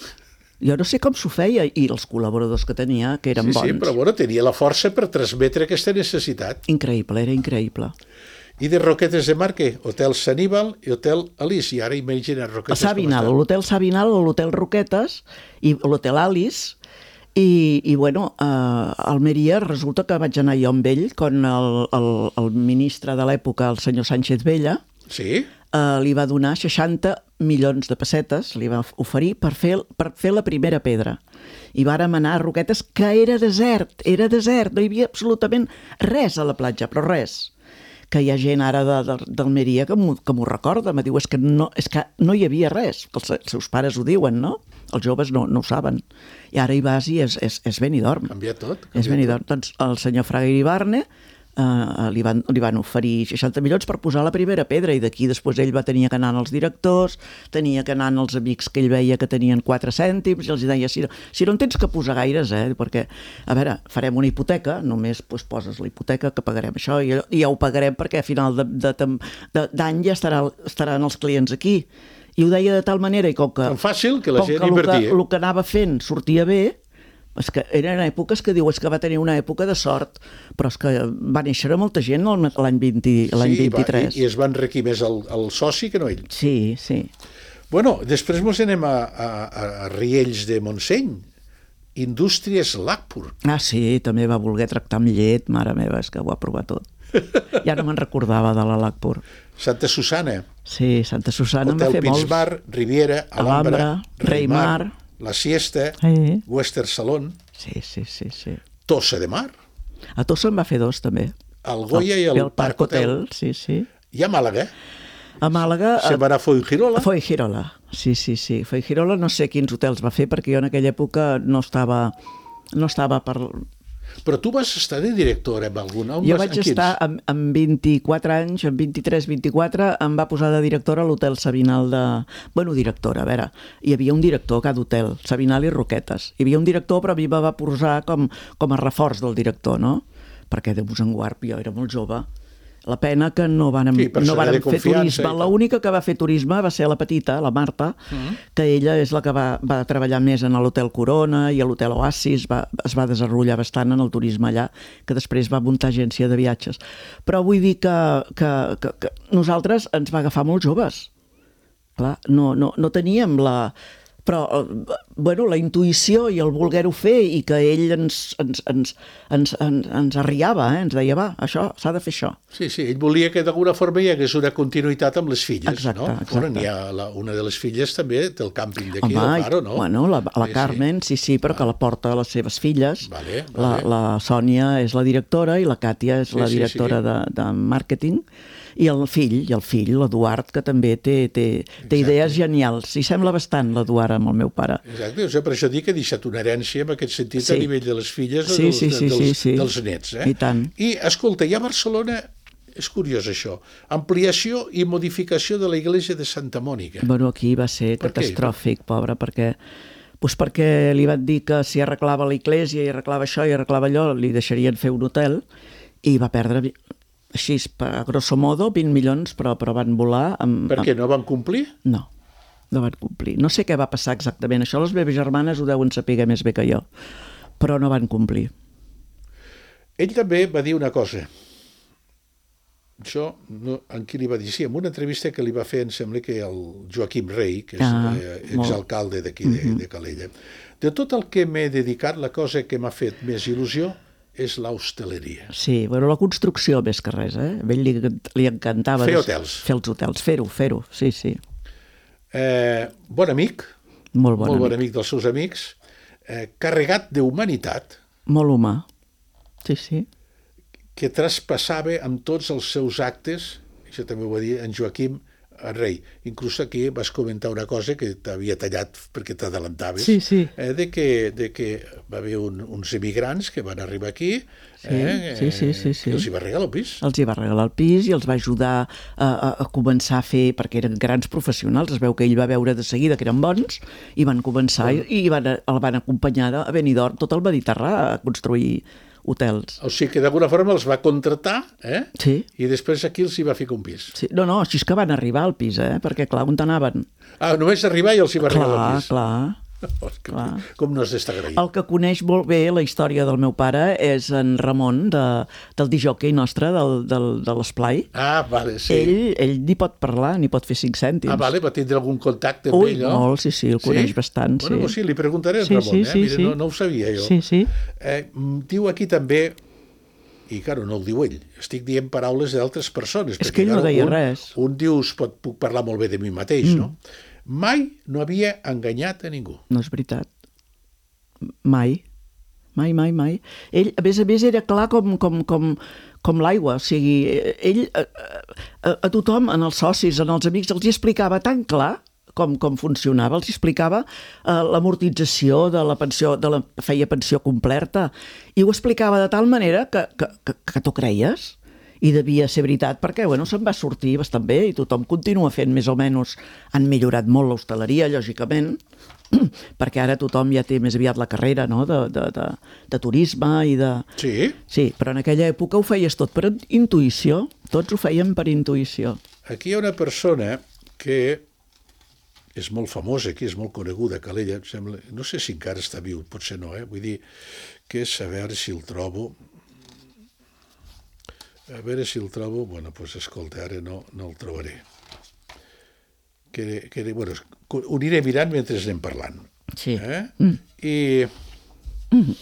Speaker 3: Jo no sé com s'ho feia, i els col·laboradors que tenia, que eren
Speaker 2: Sí,
Speaker 3: bons.
Speaker 2: sí, però bueno, tenia la força per transmetre aquesta necessitat.
Speaker 3: Increïble, era increïble.
Speaker 2: I de Roquetes de Mar, què? Hotel Saníbal i Hotel Alice. I ara imagina
Speaker 3: A
Speaker 2: Roquetes
Speaker 3: Sabinal,
Speaker 2: com
Speaker 3: l'hotel Sabinal, l'hotel Roquetes i l'hotel Alice, i, i bueno, a Almeria resulta que vaig anar jo amb ell, quan el, el, el ministre de l'època, el senyor Sánchez Vella,
Speaker 2: està. Sí?
Speaker 3: eh, li va donar seixanta milions de pessetes, li va oferir per fer, per fer la primera pedra. I vàrem anar a Roquetes, que era desert, era desert, no hi havia absolutament res a la platja, però res. Que hi ha gent ara de, de, d'Almeria que m'ho, que m'ho recorda, me diu, és que, no, és que no hi havia res, els, els seus pares ho diuen, no? Els joves no, no ho saben. I ara hi vas i és, és, és Benidorm.
Speaker 2: Canvia tot. Canvia
Speaker 3: És Benidorm. Doncs el senyor Fraga Iribarne eh, li, van, li van oferir seixanta milions per posar la primera pedra, i d'aquí després ell va tenir que anar als directors, tenia que anar als amics que ell veia que tenien quatre cèntims, i els deia, si no, si no en tens que posar gaires, eh, perquè, a veure, farem una hipoteca, només doncs, poses la hipoteca, que pagarem això, i, i ja ho pagarem perquè a final de, de, de, d'any ja estarà, estaran els clients aquí. I ho deia de tal manera, i com que...
Speaker 2: Tan fàcil que la
Speaker 3: com
Speaker 2: gent
Speaker 3: que el
Speaker 2: invertia.
Speaker 3: que, el que anava fent sortia bé, és que eren èpoques que diu, és que va tenir una època de sort, però és que va néixer molta gent l'any vint, l'any
Speaker 2: Sí, va,
Speaker 3: vint-i-tres.
Speaker 2: i, i es va enriquir més el, el soci que no ell.
Speaker 3: Sí, sí.
Speaker 2: Bueno, després mos anem a, a, a Riells de Montseny, Indústries Lacpur.
Speaker 3: Ah, sí, també va voler tractar amb llet, mare meva, és que ho ha provat tot. Ja no me'n recordava de la Lacpur.
Speaker 2: Santa Susana,
Speaker 3: Sí, Santa Susana en va
Speaker 2: Hotel
Speaker 3: fer molts.
Speaker 2: Pinsmar, Riviera, Alhambra,
Speaker 3: Alhambra, Reymar.
Speaker 2: La Siesta,
Speaker 3: Sí.
Speaker 2: Western Salon,
Speaker 3: Sí, sí, sí, sí.
Speaker 2: Tossa de Mar,
Speaker 3: A Tossa en va fer dos, també.
Speaker 2: el Goya i el,
Speaker 3: el Parc Hotel, sí, sí.
Speaker 2: I a Màlaga,
Speaker 3: A Màlaga...
Speaker 2: se'n va anar a Fuengirola.
Speaker 3: Foi Girola, sí, sí, sí. Foi Girola, no sé quins hotels va fer, perquè jo en aquella època no estava, no estava per...
Speaker 2: Però tu vas estar de directora amb alguna? On
Speaker 3: Jo
Speaker 2: vas,
Speaker 3: vaig
Speaker 2: en quins?
Speaker 3: estar amb, amb vint-i-quatre anys, amb vint-i-tres vint-i-quatre, em va posar de directora a l'hotel Sabinal de... Bueno, directora, a veure, hi havia un director a cada hotel, Sabinal i Roquetes. Hi havia un director, però a mi me va posar com, com a reforç del director, no? Perquè de Busenguarp jo era molt jove. La pena que no vàrem,
Speaker 2: Sí,
Speaker 3: no
Speaker 2: persona
Speaker 3: vàrem
Speaker 2: de
Speaker 3: fer
Speaker 2: confiança
Speaker 3: turisme.
Speaker 2: i tal.
Speaker 3: L'única que va fer turisme va ser la petita, la Marta,
Speaker 2: Mm.
Speaker 3: que ella és la que va, va treballar més en l'hotel Corona i a l'hotel Oasis, va, es va desenvolupar bastant en el turisme allà, que després va muntar agència de viatges. Però vull dir que, que, que, que nosaltres ens va agafar molt joves. Clar, no, no, no teníem la... Però, eh, bueno, la intuïció i el voler-ho fer, i que ell ens, ens, ens, ens, ens, ens arriava, eh? Ens deia, va, això, s'ha de fer això.
Speaker 2: Sí, sí, ell volia que d'alguna forma hi hagués una continuïtat amb les filles,
Speaker 3: Exacte,
Speaker 2: no?
Speaker 3: exacte.
Speaker 2: Bueno, n'hi ha la, una de les filles també del càmping d'aquí,
Speaker 3: Home,
Speaker 2: del Faro, no?
Speaker 3: bueno, la, la
Speaker 2: Sí,
Speaker 3: Carmen, sí, sí, però que la porta a les seves filles.
Speaker 2: Vale,
Speaker 3: La,
Speaker 2: vale.
Speaker 3: la Sònia és la directora i la Càtia és
Speaker 2: Sí,
Speaker 3: la
Speaker 2: sí,
Speaker 3: directora
Speaker 2: sí.
Speaker 3: De, de màrqueting, i el fill, i el fill, l'Eduard, que també té, té, té idees genials. I sembla bastant l'Eduard amb el meu pare.
Speaker 2: Exacte, o sigui, per això dic que ha deixat una herència en aquest sentit
Speaker 3: Sí.
Speaker 2: a nivell de les filles o
Speaker 3: Sí,
Speaker 2: dels,
Speaker 3: sí, sí,
Speaker 2: dels,
Speaker 3: sí, sí.
Speaker 2: dels nets. Eh?
Speaker 3: I tant.
Speaker 2: I, escolta, hi ha a Barcelona, és curiós això, ampliació i modificació de la iglesia de Santa Mònica.
Speaker 3: Bueno, aquí va ser
Speaker 2: Per què?
Speaker 3: catastròfic, pobre, perquè Pues perquè li van dir que si arreglava l'església i arreglava això i arreglava allò, li deixarien fer un hotel, i va perdre, així, a grosso modo, vint milions, però, però van volar... Amb,
Speaker 2: Per què, no van complir?
Speaker 3: No, no van complir. No sé què va passar exactament. Això les meves germanes ho deuen saber més bé que jo, però no van complir.
Speaker 2: Ell també va dir una cosa. Això, no, en qui li va dir? Sí, en una entrevista que li va fer, em sembla que el Joaquim Rey, que és
Speaker 3: ah,
Speaker 2: eh, exalcalde d'aquí de, de Calella. De tot el que m'he dedicat, la cosa que m'ha fet més il·lusió és l'hostaleria.
Speaker 3: Sí, bueno, la construcció més que res, eh? A ell li, li encantava...
Speaker 2: Fer hotels.
Speaker 3: Fer els hotels, fer-ho, fer-ho, sí, sí.
Speaker 2: Eh, bon amic,
Speaker 3: molt bon,
Speaker 2: molt bon
Speaker 3: amic.
Speaker 2: amic dels seus amics, eh, carregat d'humanitat.
Speaker 3: Molt humà, sí, sí.
Speaker 2: Que traspassava amb tots els seus actes, això també ho va dir en Joaquim Rey. Inclús aquí vas comentar una cosa que t'havia tallat perquè t'adelantaves,
Speaker 3: sí, sí.
Speaker 2: Eh, de, que, de que va haver un, uns emigrants que van arribar aquí,
Speaker 3: sí,
Speaker 2: eh,
Speaker 3: sí, sí, sí, sí.
Speaker 2: que els hi va regalar el pis.
Speaker 3: Els hi va regalar el pis i els va ajudar a, a, a començar a fer, perquè eren grans professionals, es veu que ell va veure de seguida que eren bons, i van començar bon. i, i van, el van acompanyar a Benidorm, tot el Mediterrani, a construir hotels.
Speaker 2: O sigui que d'alguna forma els va contratar, eh?
Speaker 3: Sí.
Speaker 2: I després aquí els hi va ficar un pis.
Speaker 3: Sí. No, no, així és que van arribar al pis, eh? Perquè, clar, on anaven?
Speaker 2: Ah, només arribar i els hi va
Speaker 3: clar,
Speaker 2: regalar el pis.
Speaker 3: Clar,
Speaker 2: Oh, que,
Speaker 3: clar.
Speaker 2: Com no has d'estar agraït.
Speaker 3: El que coneix molt bé la història del meu pare és en Ramon, de, del disjockey nostre, del, del, de l'Esplai.
Speaker 2: Ah, vale, sí.
Speaker 3: Ell, ell ni pot parlar, ni pot fer cinc cèntims.
Speaker 2: Ah, vale, va tindre algun contacte amb
Speaker 3: Ui,
Speaker 2: ell, no?
Speaker 3: molt, sí, sí, el coneix
Speaker 2: sí?
Speaker 3: bastant, sí.
Speaker 2: Bueno, sí, li preguntaré a
Speaker 3: sí,
Speaker 2: Ramon,
Speaker 3: sí,
Speaker 2: eh?
Speaker 3: sí,
Speaker 2: Mira,
Speaker 3: sí.
Speaker 2: no, no ho sabia jo.
Speaker 3: Sí, sí.
Speaker 2: Eh, diu aquí també, i claro, no ho diu ell, estic dient paraules d'altres persones.
Speaker 3: És que ell no deia
Speaker 2: un,
Speaker 3: res.
Speaker 2: Un dius, pot, puc parlar molt bé de mi mateix, mm. no? Mai no havia enganyat a ningú.
Speaker 3: No és veritat. Mai. Mai, mai, mai. Ell, a més a més, era clar com, com, com, com l'aigua. O sigui, ell a, a, a tothom, en els socis, en els amics, els hi explicava tan clar com, com funcionava, els explicava eh, l'amortització de la pensió, de la feia pensió completa, i ho explicava de tal manera que, que, que, que t'ho creies, i devia ser veritat, perquè bueno, se'n va sortir bastant bé, i tothom continua fent més o menys, han millorat molt l'hostaleria, lògicament, perquè ara tothom ja té més aviat la carrera, no?, de, de, de, de turisme i de...
Speaker 2: Sí?
Speaker 3: Sí, però en aquella època ho feies tot per intuïció, tots ho feien per intuïció.
Speaker 2: Aquí hi ha una persona que és molt famosa, aquí és molt coneguda, Calella, em sembla, no sé si encara està viu, potser no, eh? Vull dir que és, a veure si el trobo, a veure si el trobo, bueno, doncs pues, escolta, ara no, no el trobaré. Que, que, bueno, ho aniré mirant mentre anem parlant.
Speaker 3: Sí.
Speaker 2: Eh?
Speaker 3: Mm.
Speaker 2: I mm.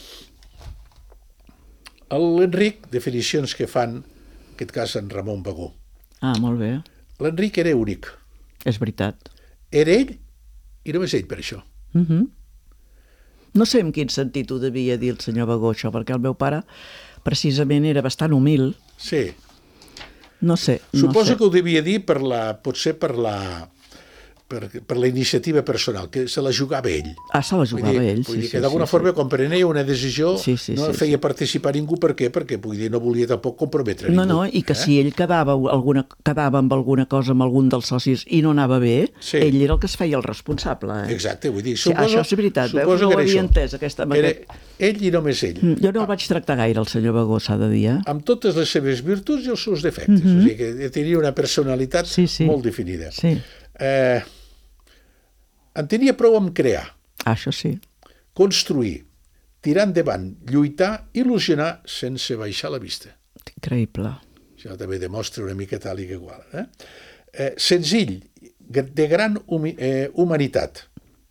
Speaker 2: l'Enric, definicions que fan, en aquest cas en Ramon Bagó.
Speaker 3: Ah, molt bé.
Speaker 2: L'Enric era únic.
Speaker 3: És veritat.
Speaker 2: Era ell i només ell per això.
Speaker 3: Mm-hmm. No sé en quin sentit ho devia dir el senyor Bagó, això, perquè el meu pare precisament era bastant humil.
Speaker 2: Sí.
Speaker 3: No sé.
Speaker 2: Suposo
Speaker 3: no sé.
Speaker 2: que ho devia dir per la, potser per la... Per, per la iniciativa personal, que se la jugava ell.
Speaker 3: Ah, se la jugava
Speaker 2: vull dir,
Speaker 3: ell,
Speaker 2: vull
Speaker 3: sí,
Speaker 2: dir
Speaker 3: sí.
Speaker 2: Que d'alguna
Speaker 3: sí,
Speaker 2: forma,
Speaker 3: sí.
Speaker 2: quan prenia una decisió,
Speaker 3: sí, sí,
Speaker 2: no
Speaker 3: sí,
Speaker 2: feia
Speaker 3: sí.
Speaker 2: participar ningú. Per què? Perquè vull dir, no volia tampoc comprometre ningú.
Speaker 3: No, no, i que
Speaker 2: eh?
Speaker 3: si ell quedava, alguna, quedava amb alguna cosa amb algun dels socis i no anava bé,
Speaker 2: sí.
Speaker 3: ell era el que es feia el responsable. Eh?
Speaker 2: Exacte, vull dir,
Speaker 3: suposo, sí, això és veritat, veus, no ho havia això. entès. Aquesta,
Speaker 2: era
Speaker 3: aquest...
Speaker 2: ell i només ell.
Speaker 3: Jo no el vaig tractar gaire, el senyor Bagó, s'ha de dir. Eh?
Speaker 2: Amb totes les seves virtuts i els seus defectes. Mm-hmm. O sigui, que tenia una personalitat
Speaker 3: sí, sí.
Speaker 2: molt definida.
Speaker 3: Sí.
Speaker 2: Eh, en tenia prou amb crear.
Speaker 3: Ah, això sí.
Speaker 2: Construir, tirar endavant, lluitar, il·lusionar sense baixar la vista.
Speaker 3: Increïble.
Speaker 2: Això també demostra una mica tal i que igual. Eh? Eh, senzill, de gran humi, eh, humanitat.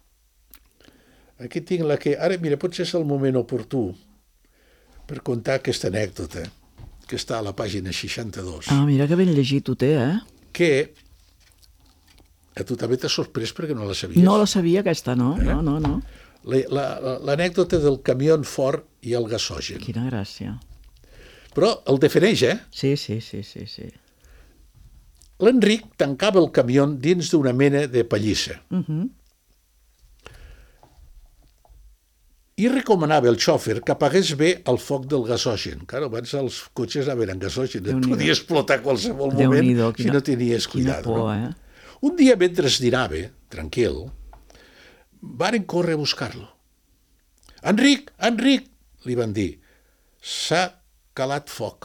Speaker 2: Aquí tinc la que... Ara, mira, potser és el moment oportú per contar aquesta anècdota, que està a la pàgina seixanta-dos.
Speaker 3: Ah, mira que ben llegit ho té, eh?
Speaker 2: Que a tu també t'ha sorprès perquè no la sabies.
Speaker 3: No la sabia, aquesta, no. Eh? No, no, no.
Speaker 2: L'anècdota del camió fort i el gasògen.
Speaker 3: Quina gràcia.
Speaker 2: Però el defineix, eh?
Speaker 3: Sí, sí, sí, sí, sí.
Speaker 2: L'Enric tancava el camió dins d'una mena de pallissa.
Speaker 3: Uh-huh.
Speaker 2: I recomanava el xòfer que apagués bé el foc del gasògen. Clar, abans els cotxes anaven en gasògen. Et podia explotar a qualsevol moment
Speaker 3: quina,
Speaker 2: si no tenies cuidado.
Speaker 3: Quina por,
Speaker 2: no?
Speaker 3: eh?
Speaker 2: Un dia, mentre es dinava, tranquil, varen córrer a buscar-lo. Enric, Enric, li van dir, s'ha calat foc.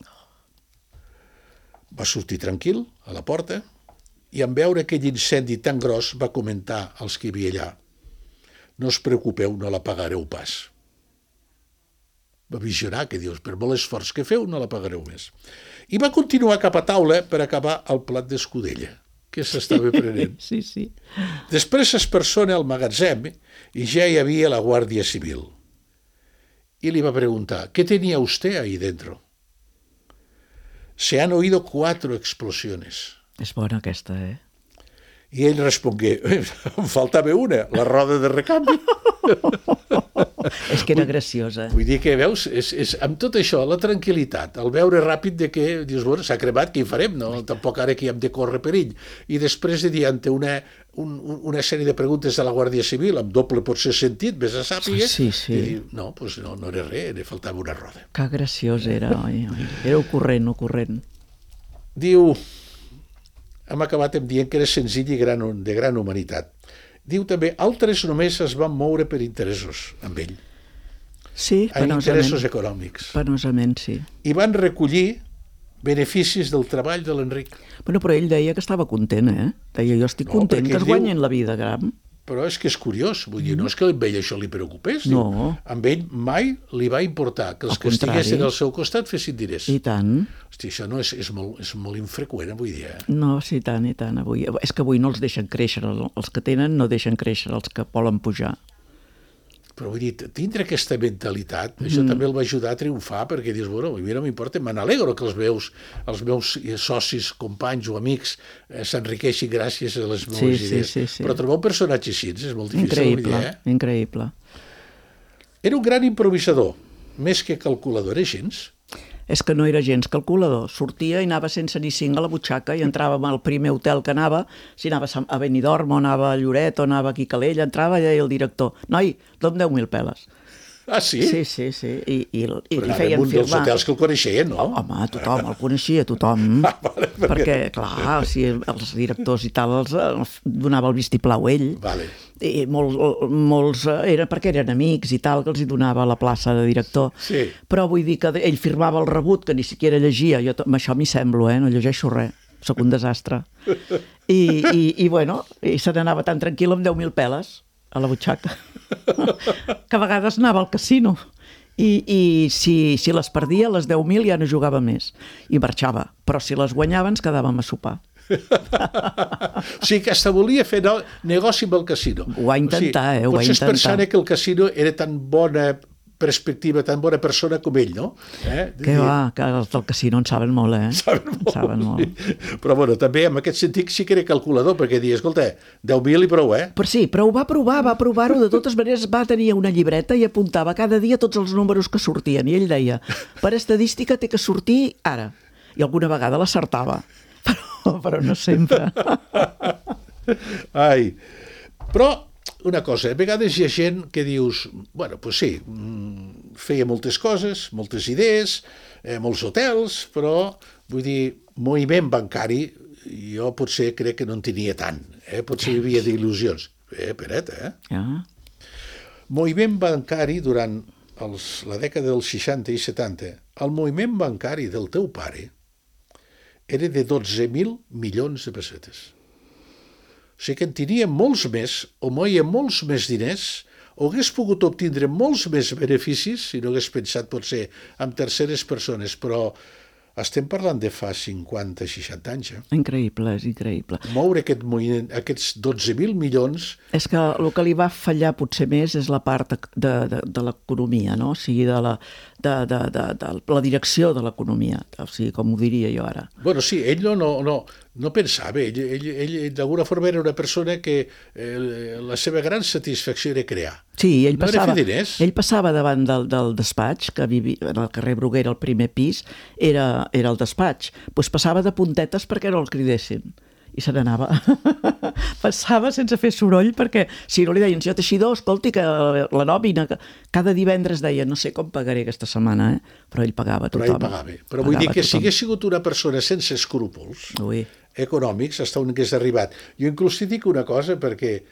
Speaker 2: Va sortir tranquil a la porta i en veure aquell incendi tan gros va comentar als que hi havia allà: no us preocupeu, no la pagareu pas. Va visionar, que dius, per molt esforç que feu, no la pagareu més. I va continuar cap a taula per acabar el plat d'escudella, que s'estava prenent.
Speaker 3: Sí, sí.
Speaker 2: Després es persona al magatzem i ja hi havia la Guàrdia Civil. Y le iba a preguntar, ¿qué tenía usted ahí dentro? Se han oído cuatro explosiones.
Speaker 3: És bona aquesta, eh?
Speaker 2: I ell respongué, em faltava una, la roda de recanvi.
Speaker 3: És que era graciosa.
Speaker 2: Vull dir que, veus, és, és, amb tot això, la tranquil·litat, el veure ràpid de que, dius, bueno, s'ha cremat, què hi farem? No? Tampoc ara que hi hem de córrer perill. I després de dir, ante una, un, una sèrie de preguntes de la Guàrdia Civil, amb doble potser sentit, vés a sàpiga,
Speaker 3: sí, sí.
Speaker 2: I dir, no, pues no, no era res, ne faltava una roda.
Speaker 3: Que graciós era, oi, oi. Era ocorrent, ocorrent.
Speaker 2: Diu, hem acabat em dient que era senzill i gran, de gran humanitat. Diu també, altres només es van moure per interessos amb ell.
Speaker 3: Sí,
Speaker 2: a
Speaker 3: penosament.
Speaker 2: Interessos econòmics.
Speaker 3: Penosament, sí.
Speaker 2: I van recollir beneficis del treball de l'Enric.
Speaker 3: Bueno, però ell deia que estava content, eh? Deia, jo estic
Speaker 2: No,
Speaker 3: content
Speaker 2: perquè
Speaker 3: que es
Speaker 2: ell diu-
Speaker 3: guanyin la vida, gram.
Speaker 2: Però és que és curiós, vull dir, no és que amb ell això li preocupés. Diu.
Speaker 3: No.
Speaker 2: Amb ell mai li va importar que els
Speaker 3: Al
Speaker 2: que
Speaker 3: contrari.
Speaker 2: estiguessin al seu costat fessin diners.
Speaker 3: I tant.
Speaker 2: Hosti, això no és, és, molt, és molt infreqüent avui dia. Eh?
Speaker 3: No, sí, tant, i tant. Avui. És que avui no els deixen créixer. Els que tenen no deixen créixer els que volen pujar.
Speaker 2: Però vull dir, tindre aquesta mentalitat, mm. això també el va ajudar a triomfar, perquè dius, bueno, a mi no m'importa, me n'alegro que els meus, els meus socis, companys o amics eh, s'enriqueixin gràcies a les meves
Speaker 3: Sí, sí,
Speaker 2: idees.
Speaker 3: sí, sí.
Speaker 2: Però trobar un personatge així és molt difícil.
Speaker 3: Increïble,
Speaker 2: Vull dir, eh?
Speaker 3: increïble.
Speaker 2: Era un gran improvisador, més que calculador, era gens.
Speaker 3: És que no era gens calculador. Sortia i anava sense ni cinc a la butxaca i entrava al primer hotel que anava, si anava a Benidorm o anava a Lloret o anava aquí a Calella, entrava i deia el director, noi, dom deu mil peles.
Speaker 2: Ah, sí?
Speaker 3: Sí, sí, sí. I, i, i
Speaker 2: Però
Speaker 3: li
Speaker 2: anava
Speaker 3: feien
Speaker 2: en un dels
Speaker 3: firmar.
Speaker 2: hotels que el coneixien, no?
Speaker 3: Home, tothom, el coneixia tothom.
Speaker 2: Ah, vale, perquè-
Speaker 3: perquè, clar, o sigui, els directors i tal els, els donava el vistiplau ell.
Speaker 2: Vale.
Speaker 3: I molts, molts eh, era perquè eren amics i tal, que els hi donava la plaça de director.
Speaker 2: Sí.
Speaker 3: Però vull dir que ell firmava el rebut, que ni siquiera llegia. Jo, amb això m'hi semblo, eh? No llegeixo res. Soc un desastre. I, i, i bueno, i se n'anava tan tranquil amb deu mil peles a la butxaca. Que a vegades anava al casino. I, i si, si les perdia, les deu mil ja no jugava més. I marxava. Però si les guanyava ens quedàvem a sopar.
Speaker 2: O sigui que hasta volia fer no, negoci amb el casino.
Speaker 3: Ho va intentar, eh, ho va
Speaker 2: potser es
Speaker 3: intentar.
Speaker 2: pensava que el casino era tan bona perspectiva, tan bona persona com ell, no? Eh?
Speaker 3: Que va, que els del casino en saben molt, eh?
Speaker 2: Saben molt.
Speaker 3: En saben molt.
Speaker 2: Però bueno, també en aquest sentit sí que era calculador, perquè dia, escolta, deu mil i prou, eh?
Speaker 3: Però sí, però ho va provar, va provar-ho, de totes maneres va tenir una llibreta i apuntava cada dia tots els números que sortien, i ell deia, per estadística té que sortir ara, i alguna vegada l'acertava, però, però no sempre.
Speaker 2: Ai, però una cosa, a vegades hi ha gent que dius, bueno, doncs sí, feia moltes coses, moltes idees, eh, molts hotels, però, vull dir, moviment bancari, jo potser crec que no en tenia tant, eh? Potser hi havia d'il·lusions. Eh, espera't, eh?
Speaker 3: Ja.
Speaker 2: Moviment bancari durant els, la dècada dels seixanta i setanta, el moviment bancari del teu pare era de dotze mil milions de pessetes. O sigui que en tenia molts més, o moia molts més diners, o hagués pogut obtindre molts més beneficis, si no hagués pensat potser en terceres persones, però estem parlant de fa cinquanta, seixanta anys. Eh?
Speaker 3: Increïble, és increïble.
Speaker 2: Moure aquest moviment, aquests dotze mil milions...
Speaker 3: És que el que li va fallar potser més és la part de, de, de l'economia, no? O sigui, de la, de, de, de, de la direcció de l'economia, o sigui, com ho diria jo ara.
Speaker 2: Bueno, sí, ell no, no, no, no pensava, ell, ell, ell d'alguna forma era una persona que eh, la seva gran satisfacció era crear.
Speaker 3: Sí, ell
Speaker 2: No era
Speaker 3: passava,
Speaker 2: fer diners.
Speaker 3: ell passava davant del, del despatx, que vivia en el carrer Bruguera, al primer pis, era, era el despatx. Doncs passava de puntetes perquè no el cridessin. I se n'anava. Passava sense fer soroll perquè, si no li deien, senyor Teixidor, escolti, que la nòmina, que cada divendres deia, no sé com pagaré aquesta setmana, eh? Però ell pagava a
Speaker 2: Però
Speaker 3: tothom.
Speaker 2: ell pagava. Però vull dir
Speaker 3: Pagava
Speaker 2: que
Speaker 3: a
Speaker 2: si
Speaker 3: tothom.
Speaker 2: hagués sigut una persona sense escrúpols
Speaker 3: Ui.
Speaker 2: econòmics, hasta on hagués arribat. Jo inclús t'hi dic una cosa, perquè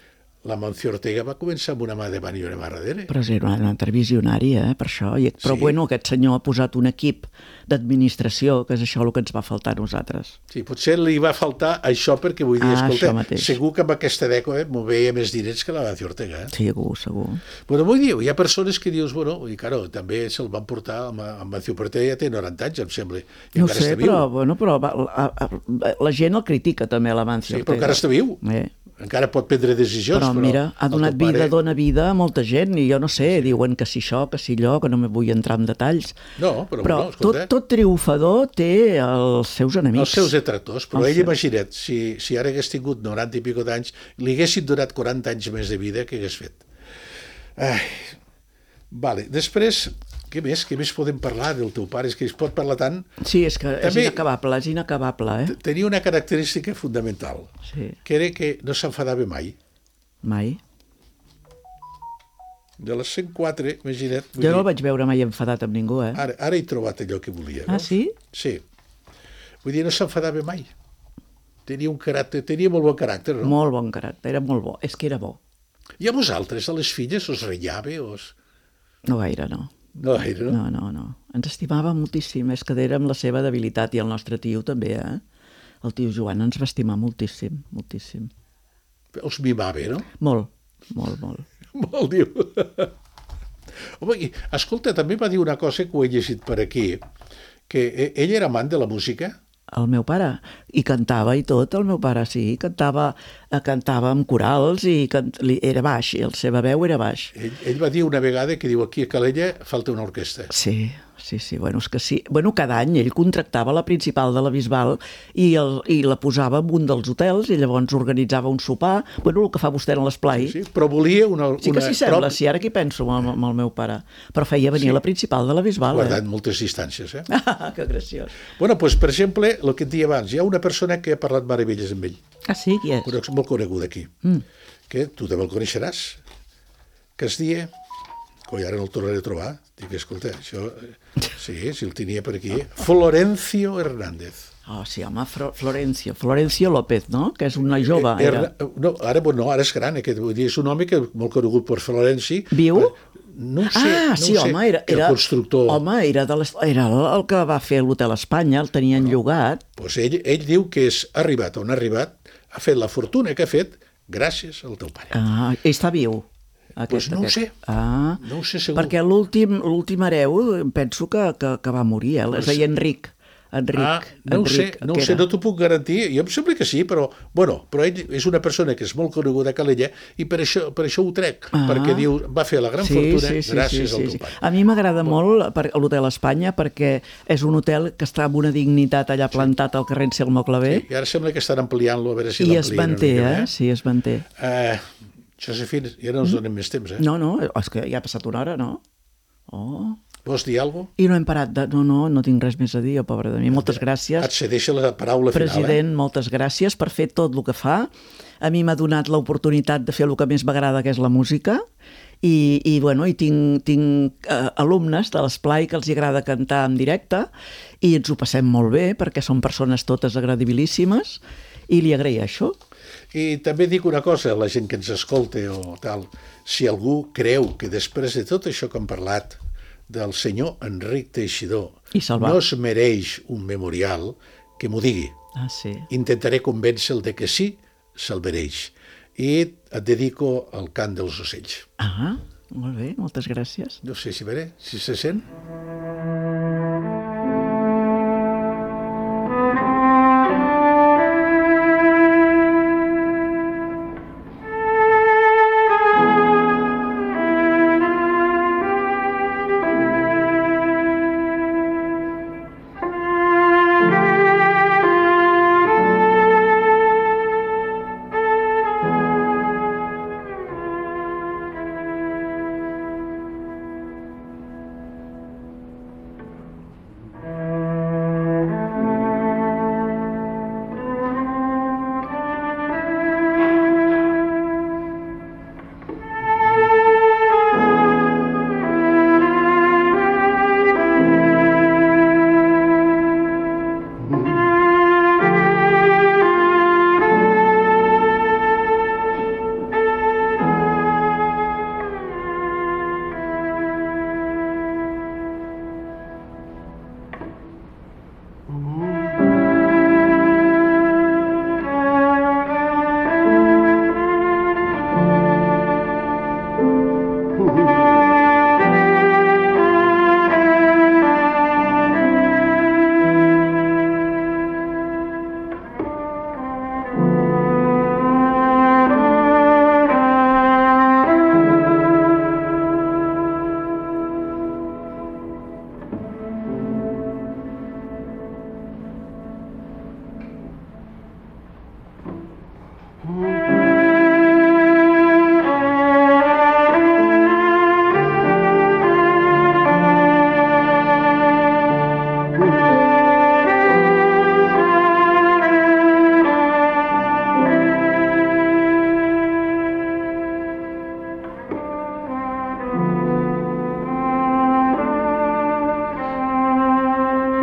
Speaker 2: la Mancio Ortega va començar amb una mà davant i una mà darrere.
Speaker 3: Però era una altra visionària, eh, per això. I, però
Speaker 2: Sí.
Speaker 3: bueno, aquest senyor ha posat un equip d'administració, que és això el que ens va faltar a nosaltres.
Speaker 2: Sí, potser li va faltar això perquè vull dir,
Speaker 3: Ah,
Speaker 2: escolta,
Speaker 3: això mateix.
Speaker 2: segur que amb aquesta dècada eh, moveia més diners que la Mancio Ortega. Eh?
Speaker 3: Segur, segur.
Speaker 2: Bueno, vull dir, hi ha persones que dius, bueno, i claro, també se'l van portar amb, amb Mancio Ortega, ja té noranta anys, em sembla. I
Speaker 3: No ho
Speaker 2: encara
Speaker 3: sé,
Speaker 2: està viu.
Speaker 3: però, bueno, però va, la, la, la gent el critica també, a l'Amancio
Speaker 2: Sí, però encara està viu.
Speaker 3: Eh.
Speaker 2: Encara pot prendre decisions.
Speaker 3: Però, mira, ha
Speaker 2: el
Speaker 3: donat
Speaker 2: teu
Speaker 3: vida,
Speaker 2: pare-
Speaker 3: dona vida a molta gent, i jo no sé, diuen que si això, que si allò, que no me vull entrar en detalls.
Speaker 2: No, però,
Speaker 3: Però
Speaker 2: bueno,
Speaker 3: tot,
Speaker 2: escolta,
Speaker 3: tot triomfador té els seus enemics.
Speaker 2: els seus detractors. Però
Speaker 3: Els
Speaker 2: ell,
Speaker 3: seus.
Speaker 2: imagina't, si, si ara hagués tingut noranta i pico d'anys, li haguessin donat quaranta anys més de vida, què hagués fet? Ai, vale. Després, què més? Què més podem parlar del teu pare? És que es pot parlar tant.
Speaker 3: Sí, és que és
Speaker 2: També-
Speaker 3: inacabable, és inacabable, eh?
Speaker 2: Tenia una característica fundamental,
Speaker 3: Sí,
Speaker 2: que era que no s'enfadava mai.
Speaker 3: mai.
Speaker 2: De les cent quatre, imagina't. vull
Speaker 3: Jo no
Speaker 2: dir,
Speaker 3: el vaig veure mai enfadat amb ningú, eh?
Speaker 2: Ara, ara he trobat allò que volia.
Speaker 3: Ah,
Speaker 2: veus?
Speaker 3: sí?
Speaker 2: Sí. Vull dir, no s'enfadava mai. Tenia un caràcter, tenia molt bon caràcter, no?
Speaker 3: Molt bon caràcter, era molt bo, és que era bo.
Speaker 2: I a vosaltres, a les filles, us renyava? Us...
Speaker 3: No gaire, no.
Speaker 2: No gaire, no?
Speaker 3: No, no, no. Ens estimava moltíssim, és que érem la seva debilitat, i el nostre tio també, eh? El tio Joan ens va estimar moltíssim, moltíssim.
Speaker 2: Us mimava, no?
Speaker 3: Molt, molt, molt.
Speaker 2: Molt, diu. Home, i, escolta, també va dir una cosa que ho he llegit per aquí, que e- ell era amant de la música.
Speaker 3: El meu pare, i cantava i tot, el meu pare, sí, cantava, eh, cantava amb corals i cant... li- era baix, i la seva veu era baix.
Speaker 2: Ell, ell va dir una vegada que diu aquí a Calella falta una orquestra.
Speaker 3: Sí, sí, sí, bueno, és que sí. Bueno, cada any ell contractava la principal de la Bisbal i, el, i la posava en un dels hotels i llavors organitzava un sopar, bueno, el que fa vostè en l'esplai.
Speaker 2: Sí, però volia una...
Speaker 3: Sí que
Speaker 2: una
Speaker 3: s'hi sembla,
Speaker 2: prop-
Speaker 3: sí, ara aquí penso amb, amb el meu pare. Però feia venir
Speaker 2: Sí.
Speaker 3: la principal de la Bisbal,
Speaker 2: guardant
Speaker 3: eh?
Speaker 2: moltes distàncies, eh?
Speaker 3: Ah, que graciós.
Speaker 2: Bueno, doncs, per exemple, el que et deia abans, hi ha una persona que ha parlat meravelles amb ell,
Speaker 3: Ah, sí? Qui és?
Speaker 2: però és molt coneguda aquí,
Speaker 3: Mm.
Speaker 2: que tu també el coneixeràs, que es dia, coi, ara no el tornaré a trobar, dic, escolta, això, eh, sí, si el tenia per aquí, Florencio Hernández.
Speaker 3: Oh, sí, home, Fro- Florencio, Florencio López, no? Que és una jove,
Speaker 2: Eh,
Speaker 3: era.
Speaker 2: Herna- no, ara, bueno, ara és gran, aquest, vull dir, és un home que és molt conegut per Florenci.
Speaker 3: Viu?
Speaker 2: No ho sé,
Speaker 3: Ah,
Speaker 2: no
Speaker 3: sí,
Speaker 2: ho sé,
Speaker 3: home, era,
Speaker 2: que el
Speaker 3: era,
Speaker 2: constructor.
Speaker 3: home, era, de les, era el, el que va fer l'Hotel Espanya, el tenien llogat.
Speaker 2: Pues ell, ell diu que és arribat on ha arribat, ha fet la fortuna que ha fet gràcies al teu pare.
Speaker 3: Ah, i està viu. Aquest,
Speaker 2: Pues no ho
Speaker 3: aquest.
Speaker 2: sé.
Speaker 3: Ah,
Speaker 2: No ho sé segur.
Speaker 3: perquè l'últim l'últim hereu em penso que, que, que va morir, eh? es deia Enric. Enric,
Speaker 2: Ah, no ho sé,
Speaker 3: Enric,
Speaker 2: no ho
Speaker 3: que
Speaker 2: sé,
Speaker 3: era.
Speaker 2: no t'ho puc garantir. Jo em sembla que sí, però, bueno, però ell és una persona que és molt coneguda a Calella i per això, per això ho trec,
Speaker 3: Ah.
Speaker 2: perquè diu, va fer la gran fortuna gràcies al teu pare.
Speaker 3: A mi m'agrada molt per, l'Hotel Espanya perquè és un hotel que està amb una dignitat allà plantat al carrer Anselmo Clavé,
Speaker 2: I ara sembla que estan ampliant-lo, a veure si
Speaker 3: i es
Speaker 2: l'amplien
Speaker 3: manté,
Speaker 2: una mica
Speaker 3: eh?
Speaker 2: més.
Speaker 3: Sí, es manté.
Speaker 2: Eh, Josefina, ja no ens donem més temps, eh?
Speaker 3: No, no, és que ja ha passat una hora, no? Oh...
Speaker 2: Vols dir alguna cosa?
Speaker 3: I no hem parat de... No, no, no tinc res més a dir, pobre de mi. Moltes gràcies.
Speaker 2: Et cedeixo la paraula final,
Speaker 3: President,
Speaker 2: eh?
Speaker 3: moltes gràcies per fer tot el que fa. A mi m'ha donat l'oportunitat de fer el que més m'agrada, que és la música, i, i, bueno, i tinc, tinc eh, alumnes de l'Esplai que els hi agrada cantar en directe, i ens ho passem molt bé, perquè són persones totes agradabilíssimes, i li agraeixo.
Speaker 2: I també dic una cosa a la gent que ens escolta o tal. Si algú creu que després de tot això que hem parlat del senyor Enric Teixidor
Speaker 3: I Salvat.
Speaker 2: no es mereix un memorial, que m'ho digui.
Speaker 3: Ah, sí.
Speaker 2: Intentaré convèncer-lo de que sí, se'l mereix. I et dedico al cant dels ocells.
Speaker 3: Ah, molt bé, moltes gràcies.
Speaker 2: No sé si veré, si se sent.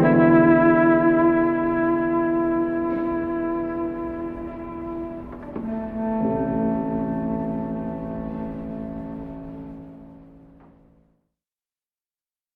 Speaker 4: Thank you.